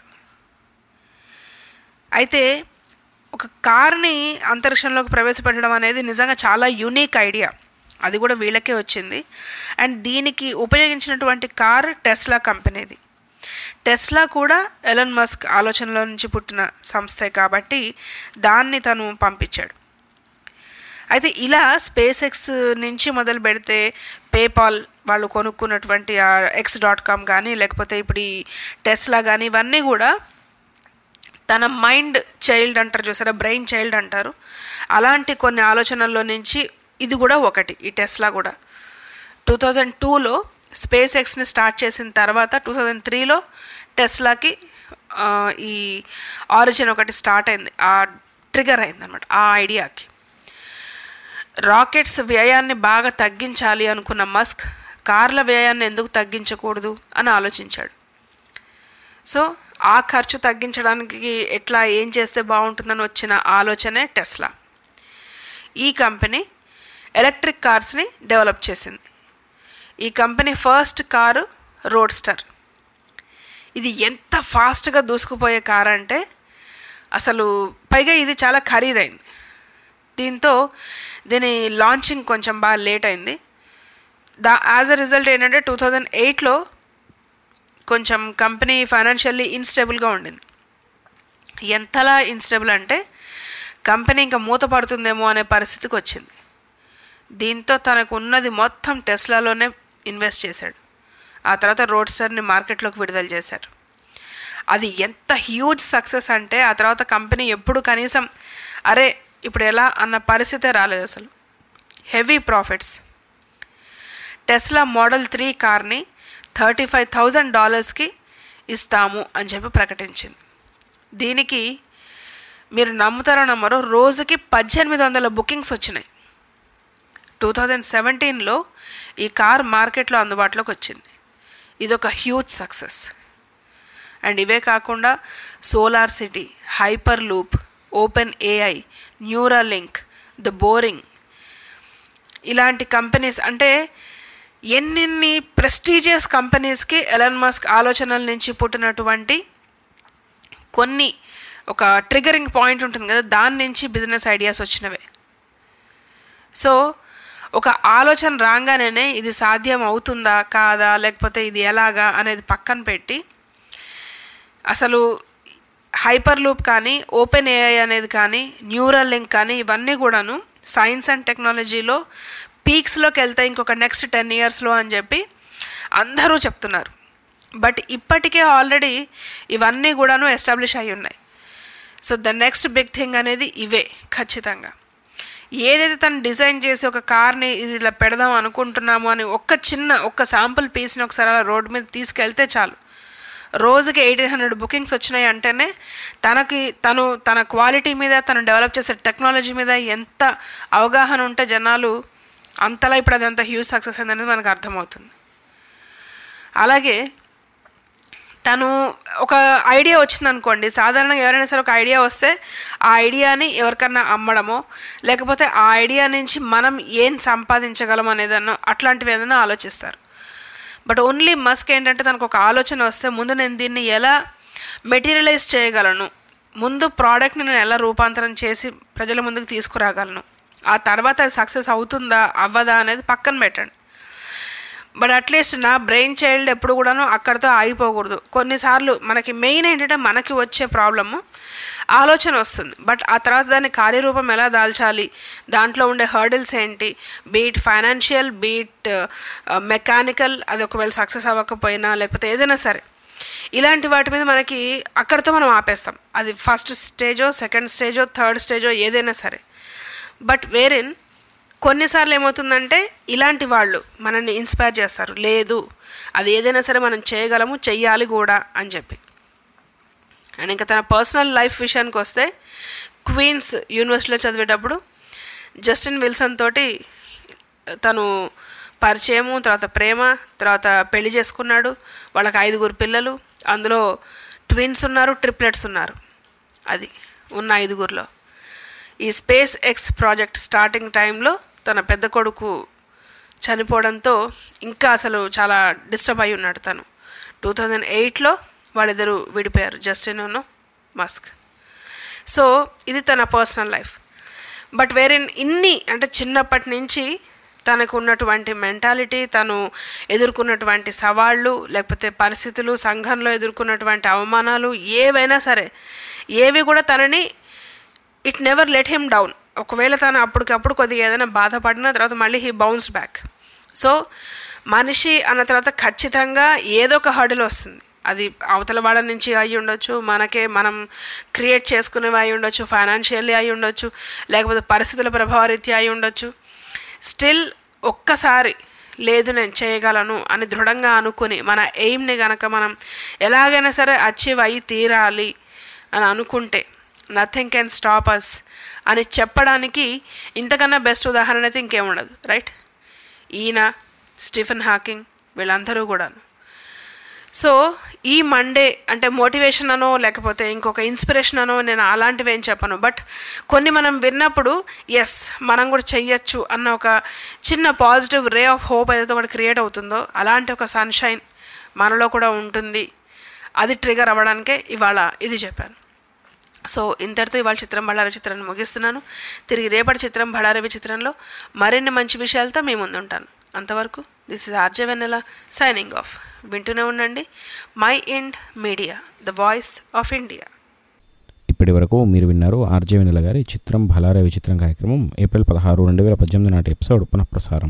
[SPEAKER 7] అయితే ఒక కార్ని అంతరిక్షంలోకి ప్రవేశపెట్టడం అనేది నిజంగా చాలా యూనిక్ ఐడియా. అది కూడా వీళ్ళకే వచ్చింది. అండ్ దీనికి ఉపయోగించినటువంటి కార్ టెస్లా కంపెనీది. టెస్లా కూడా ఎలన్ మస్క్ ఆలోచనలో నుంచి పుట్టిన సంస్థే కాబట్టి దాన్ని తను పంపించాడు. అయితే ఇలా స్పేస్ ఎక్స్ నుంచి మొదలు పెడితే పేపాల్ వాళ్ళు కొనుక్కున్నటువంటి x.com కానీ లేకపోతే ఇప్పుడు ఈ టెస్లా కానీ ఇవన్నీ కూడా తన మైండ్ చైల్డ్ అంటారు చూసారా, బ్రెయిన్ చైల్డ్ అంటారు, అలాంటి కొన్ని ఆలోచనల్లో నుంచి ఇది కూడా ఒకటి. ఈ టెస్లా కూడా 2002లో స్పేస్ ఎక్స్ని స్టార్ట్ చేసిన తర్వాత 2003లో టెస్లాకి ఈ ఆరిజిన్ ఒకటి స్టార్ట్ అయింది, ఆ ట్రిగర్ అయిందనమాట ఆ ఐడియాకి. రాకెట్స్ వ్యయాన్ని బాగా తగ్గించాలి అనుకున్న మస్క్ కార్ల వ్యయాన్ని ఎందుకు తగ్గించకూడదు అని ఆలోచించాడు. సో ఆ ఖర్చు తగ్గించడానికి ఎట్లా ఏం చేస్తే బాగుంటుందని వచ్చిన ఆలోచనే టెస్లా. ఈ కంపెనీ ఎలక్ట్రిక్ కార్స్ని డెవలప్ చేసింది. ఈ కంపెనీ ఫస్ట్ కారు రోడ్స్టర్. ఇది ఎంత ఫాస్ట్గా దూసుకుపోయే కారు అంటే అసలు పైగా ఇది చాలా ఖరీదైంది. దీంతో దీని లాంచింగ్ కొంచెం బాగా లేట్ అయింది. యాజ్ అ రిజల్ట్ ఏంటంటే 2008లో కొంచెం కంపెనీ ఫైనాన్షియల్లీ ఇన్స్టేబుల్గా ఉండింది. ఎంతలా ఇన్స్టేబుల్ అంటే కంపెనీ ఇంకా మూత పడుతుందేమో అనే పరిస్థితికి వచ్చింది. దీంతో తనకు ఉన్నది మొత్తం టెస్లాలోనే ఇన్వెస్ట్ చేశాడు. ఆ తర్వాత రోడ్స్టర్ని మార్కెట్లోకి విడుదల చేశారు. అది ఎంత హ్యూజ్ సక్సెస్ అంటే ఆ తర్వాత కంపెనీ ఎప్పుడు కనీసం అరే ఇప్పుడు ఎలా అన్న పరిస్థితే రాలేదు అసలు. Heavy profits. టెస్లా మోడల్ 3 కార్ని $35,000కి ఇస్తాము అని చెప్పి ప్రకటించింది. దీనికి మీరు నమ్ముతారో నమ్మరో రోజుకి 1800 బుకింగ్స్ వచ్చినాయి. 2017లో ఈ కార్ మార్కెట్లో అందుబాటులోకి వచ్చింది. ఇదొక హ్యూజ్ సక్సెస్. అండ్ ఇవే కాకుండా SolarCity, Hyperloop, OpenAI, Neuralink, the Boring ఇలాంటి కంపెనీస్, అంటే ఎన్నెన్ని ప్రెస్టీజియస్ కంపెనీస్కి ఎలాన్ మస్క్ ఆలోచనల నుంచి పుట్టినటువంటి కొన్ని ఒక ట్రిగరింగ్ పాయింట్ ఉంటుంది కదా, దాని నుంచి బిజినెస్ ఐడియాస్ వచ్చినవే. సో ఒక ఆలోచన రాగానే ఇది సాధ్యం అవుతుందా కాదా, లేకపోతే ఇది ఎలాగా అనేది పక్కన పెట్టి అసలు హైపర్ లూప్ కానీ, ఓపెన్ ఏఐ అనేది కానీ, న్యూరల్ లింక్ కానీ ఇవన్నీ కూడాను సైన్స్ అండ్ టెక్నాలజీలో పీక్స్లోకి వెళ్తాయి ఇంకొక నెక్స్ట్ 10 yearsలో అని చెప్పి అందరూ చెప్తున్నారు. బట్ ఇప్పటికే ఆల్రెడీ ఇవన్నీ కూడాను ఎస్టాబ్లిష్ అయి ఉన్నాయి. So the next big thing అనేది ఇవే ఖచ్చితంగా. ఏదైతే తను డిజైన్ చేసి ఒక కార్ని ఇది ఇలా పెడదాం అనుకుంటున్నాము అని ఒక్క శాంపుల్ పీస్ని ఒకసారి అలా రోడ్డు మీద తీసుకెళ్తే చాలు, రోజుకి 1800 బుకింగ్స్ వచ్చినాయి అంటేనే తన క్వాలిటీ మీద, తను డెవలప్ చేసే టెక్నాలజీ మీద ఎంత అవగాహన ఉంటే జనాలు అంతలా ఇప్పుడు అది అంత హ్యూజ్ సక్సెస్ అయిందనేది మనకు అర్థమవుతుంది. అలాగే తను ఒక ఐడియా వచ్చింది అనుకోండి, సాధారణంగా ఎవరైనా సరే ఒక ఐడియా వస్తే ఆ ఐడియాని ఎవరికన్నా అమ్మడమో, లేకపోతే ఆ ఐడియా నుంచి మనం ఏం సంపాదించగలం అనేదన్నో అట్లాంటివి ఏదైనా ఆలోచిస్తారు. బట్ ఓన్లీ మస్క్ ఏంటంటే తనకు ఒక ఆలోచన వస్తే ముందు నేను దీన్ని ఎలా మెటీరియలైజ్ చేయగలను, ముందు ప్రోడక్ట్ని నేను ఎలా రూపాంతరం చేసి ప్రజల ముందుకు తీసుకురాగలను, ఆ తర్వాత అది సక్సెస్ అవుతుందా అవ్వదా అనేది పక్కన పెట్టండి. బట్ అట్లీస్ట్ నా బ్రెయిన్ చైల్డ్ ఎప్పుడు కూడాను అక్కడితో ఆగిపోకూడదు. కొన్నిసార్లు మనకి మెయిన్ ఏంటంటే మనకి వచ్చే ప్రాబ్లము ఆలోచన వస్తుంది, బట్ ఆ తర్వాత దాన్ని కార్యరూపం ఎలా దాల్చాలి, దాంట్లో ఉండే హర్డిల్స్ ఏంటి, బీట్ ఫైనాన్షియల్, బీట్ మెకానికల్, అది ఒకవేళ సక్సెస్ అవ్వకపోయినా లేకపోతే ఏదైనా సరే ఇలాంటి వాటి మీద మనకి అక్కడితో మనం ఆపేస్తాం. అది ఫస్ట్ స్టేజో, సెకండ్ స్టేజో, థర్డ్ స్టేజో ఏదైనా సరే. బట్ వేరేన్ కొన్నిసార్లు ఏమవుతుందంటే ఇలాంటి వాళ్ళు మనల్ని ఇన్స్పైర్ చేస్తారు, లేదు అది ఏదైనా సరే మనం చేయగలము, చెయ్యాలి కూడా అని చెప్పి. అండ్ ఇంకా తన పర్సనల్ లైఫ్ విషయానికి వస్తే క్వీన్స్ యూనివర్సిటీలో చదివేటప్పుడు జస్టిన్ విల్సన్ తోటి తను పరిచయము, తర్వాత ప్రేమ, తర్వాత పెళ్లి చేసుకున్నాడు. వాళ్ళకి 5 పిల్లలు, అందులో ట్విన్స్ ఉన్నారు, ట్రిప్లెట్స్ ఉన్నారు. అది ఉన్న 5లో ఈ స్పేస్ ఎక్స్ ప్రాజెక్ట్ స్టార్టింగ్ టైంలో తన పెద్ద కొడుకు చనిపోవడంతో ఇంకా అసలు చాలా డిస్టర్బ్ అయి ఉన్నాడు తను. 2008లో వాళ్ళిద్దరూ విడిపోయారు, జస్టిన్ మస్క్. సో ఇది తన పర్సనల్ లైఫ్. బట్ ఇన్ని అంటే చిన్నప్పటి నుంచి తనకు ఉన్నటువంటి మెంటాలిటీ, తను ఎదుర్కొన్నటువంటి సవాళ్ళు, లేకపోతే పరిస్థితులు, సంఘంలో ఎదుర్కొన్నటువంటి అవమానాలు ఏవైనా సరే ఏవి కూడా తనని it never let him down. ఒకవేళ తను అప్పటికప్పుడు కొద్దిగా ఏదైనా బాధపడిన తర్వాత మళ్ళీ హీ బౌన్స్ బ్యాక్. సో మనిషి అన్న తర్వాత ఖచ్చితంగా ఏదో ఒక హర్డిల్ వస్తుంది. అది అవతల వాళ్ళ నుంచి అయి ఉండొచ్చు, మనం క్రియేట్ చేసుకునేవి అయి ఉండొచ్చు, ఫైనాన్షియల్లీ అయి ఉండొచ్చు, లేకపోతే పరిస్థితుల ప్రభావరీత్యా అయి ఉండొచ్చు. స్టిల్ ఒక్కసారి లేదు నేను చేయగలను అని దృఢంగా అనుకుని మన ఎయిమ్ని కనుక మనం ఎలాగైనా సరే అచీవ్ అయ్యి తీరాలి అని అనుకుంటే నథింగ్ కెన్ స్టాప్ అస్ అని చెప్పడానికి ఇంతకన్నా బెస్ట్ ఉదాహరణ అయితే ఇంకేముండదు, రైట్? ఈయన, స్టీఫెన్ హాకింగ్ వీళ్ళందరూ కూడాను. సో ఈ మండే అంటే మోటివేషన్ అనో లేకపోతే ఇంకొక ఇన్స్పిరేషన్ అనో నేను అలాంటివి ఏం చెప్పను. బట్ కొన్ని మనం విన్నప్పుడు ఎస్ మనం కూడా చెయ్యొచ్చు అన్న ఒక చిన్న పాజిటివ్ రే ఆఫ్ హోప్ ఏదైతే ఒకటి క్రియేట్ అవుతుందో అలాంటి ఒక సన్షైన్ మనలో కూడా ఉంటుంది. అది ట్రిగర్ అవ్వడానికే ఇవాళ ఇది చెప్పాను. సో ఇంతటితో ఇవాళ చిత్రం బళ్ళారవి చిత్రాన్ని ముగిస్తున్నాను. తిరిగి రేపటి చిత్రం బళ్ళారవి చిత్రంలో మరిన్ని మంచి విషయాలతో మీ ముందు ఉంటాను. అంతవరకు this is RJ Vennela signing off. వింటూనే ఉండండి Mind Media, the voice of India.
[SPEAKER 5] ఇప్పటి వరకు మీరు విన్నారు ఆర్జే వెన్నెల గారి చిత్రం బళ్ళారవి చిత్రం కార్యక్రమం ఏప్రిల్ 16, 2018 నాటి ఎపిసోడ్ పునఃప్రసారం.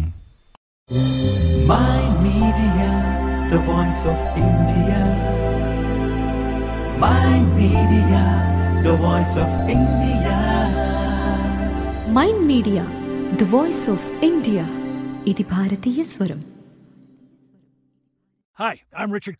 [SPEAKER 3] Mind Media, the voice of India. Mind Media, the voice of India.
[SPEAKER 4] Mind Media, the voice of India. ఇది భారతీయ స్వరం.
[SPEAKER 1] Hi, I'm Richard Karn.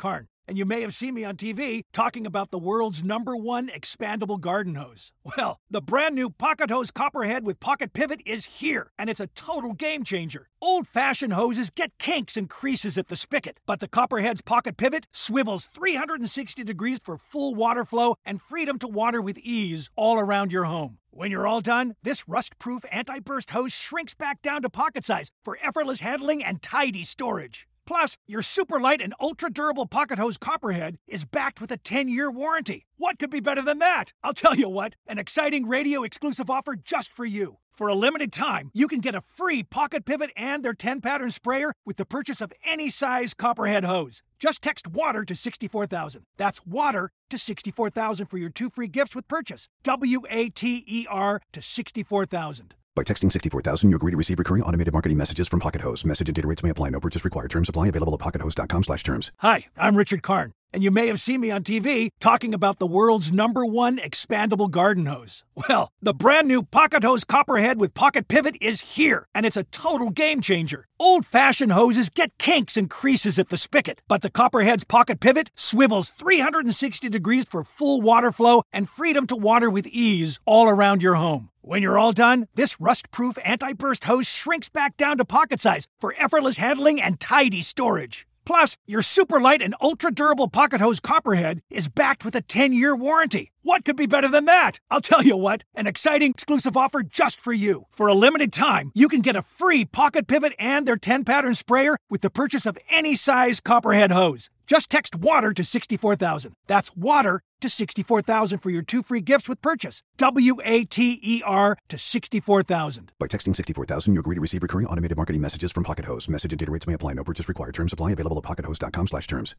[SPEAKER 1] and you may have seen me on TV talking about the world's #1 expandable garden hose. Well, the brand new Pocket Hose Copperhead with Pocket Pivot is here, and it's a total game changer. Old-fashioned hoses get kinks and creases at the spigot, but the Copperhead's Pocket Pivot swivels 360 degrees for full water flow and freedom to water with ease all around your home. When you're all done, this rust-proof anti-burst hose shrinks back down to pocket size for effortless handling and tidy storage. Plus, your super light and ultra-durable Pocket Hose Copperhead is backed with a 10-year warranty. What could be better than that? I'll tell you what, an exciting radio-exclusive offer just for you. For a limited time, you can get a free Pocket Pivot and their 10-pattern sprayer with the purchase of any size Copperhead hose. Just text WATER to 64,000. That's WATER to 64,000 for your 2 free gifts with purchase. WATER to 64,000.
[SPEAKER 2] By texting 64,000, you agree to receive recurring automated marketing messages from Pocket Hose. Message and data rates may apply. No purchase required. Terms apply. Available at pockethose.com/terms.
[SPEAKER 1] Hi, I'm Richard Karn, and you may have seen me on TV talking about the world's #1 expandable garden hose. Well, the brand new Pocket Hose Copperhead with Pocket Pivot is here, and it's a total game changer. Old-fashioned hoses get kinks and creases at the spigot, but the Copperhead's Pocket Pivot swivels 360 degrees for full water flow and freedom to water with ease all around your home. When you're all done, this rust-proof anti-burst hose shrinks back down to pocket size for effortless handling and tidy storage. Plus, your super light and ultra-durable Pocket Hose Copperhead is backed with a 10-year warranty. What could be better than that? I'll tell you what, an exciting exclusive offer just for you. For a limited time, you can get a free Pocket Pivot and their 10-pattern sprayer with the purchase of any size Copperhead hose. Just text WATER to 64,000. That's WATER to 64,000 for your 2 free gifts with purchase. WATER to 64,000.
[SPEAKER 2] By texting 64,000, you agree to receive recurring automated marketing messages from Pocket Hose. Message and data rates may apply. No purchase required. Terms apply. Available at pockethose.com/terms.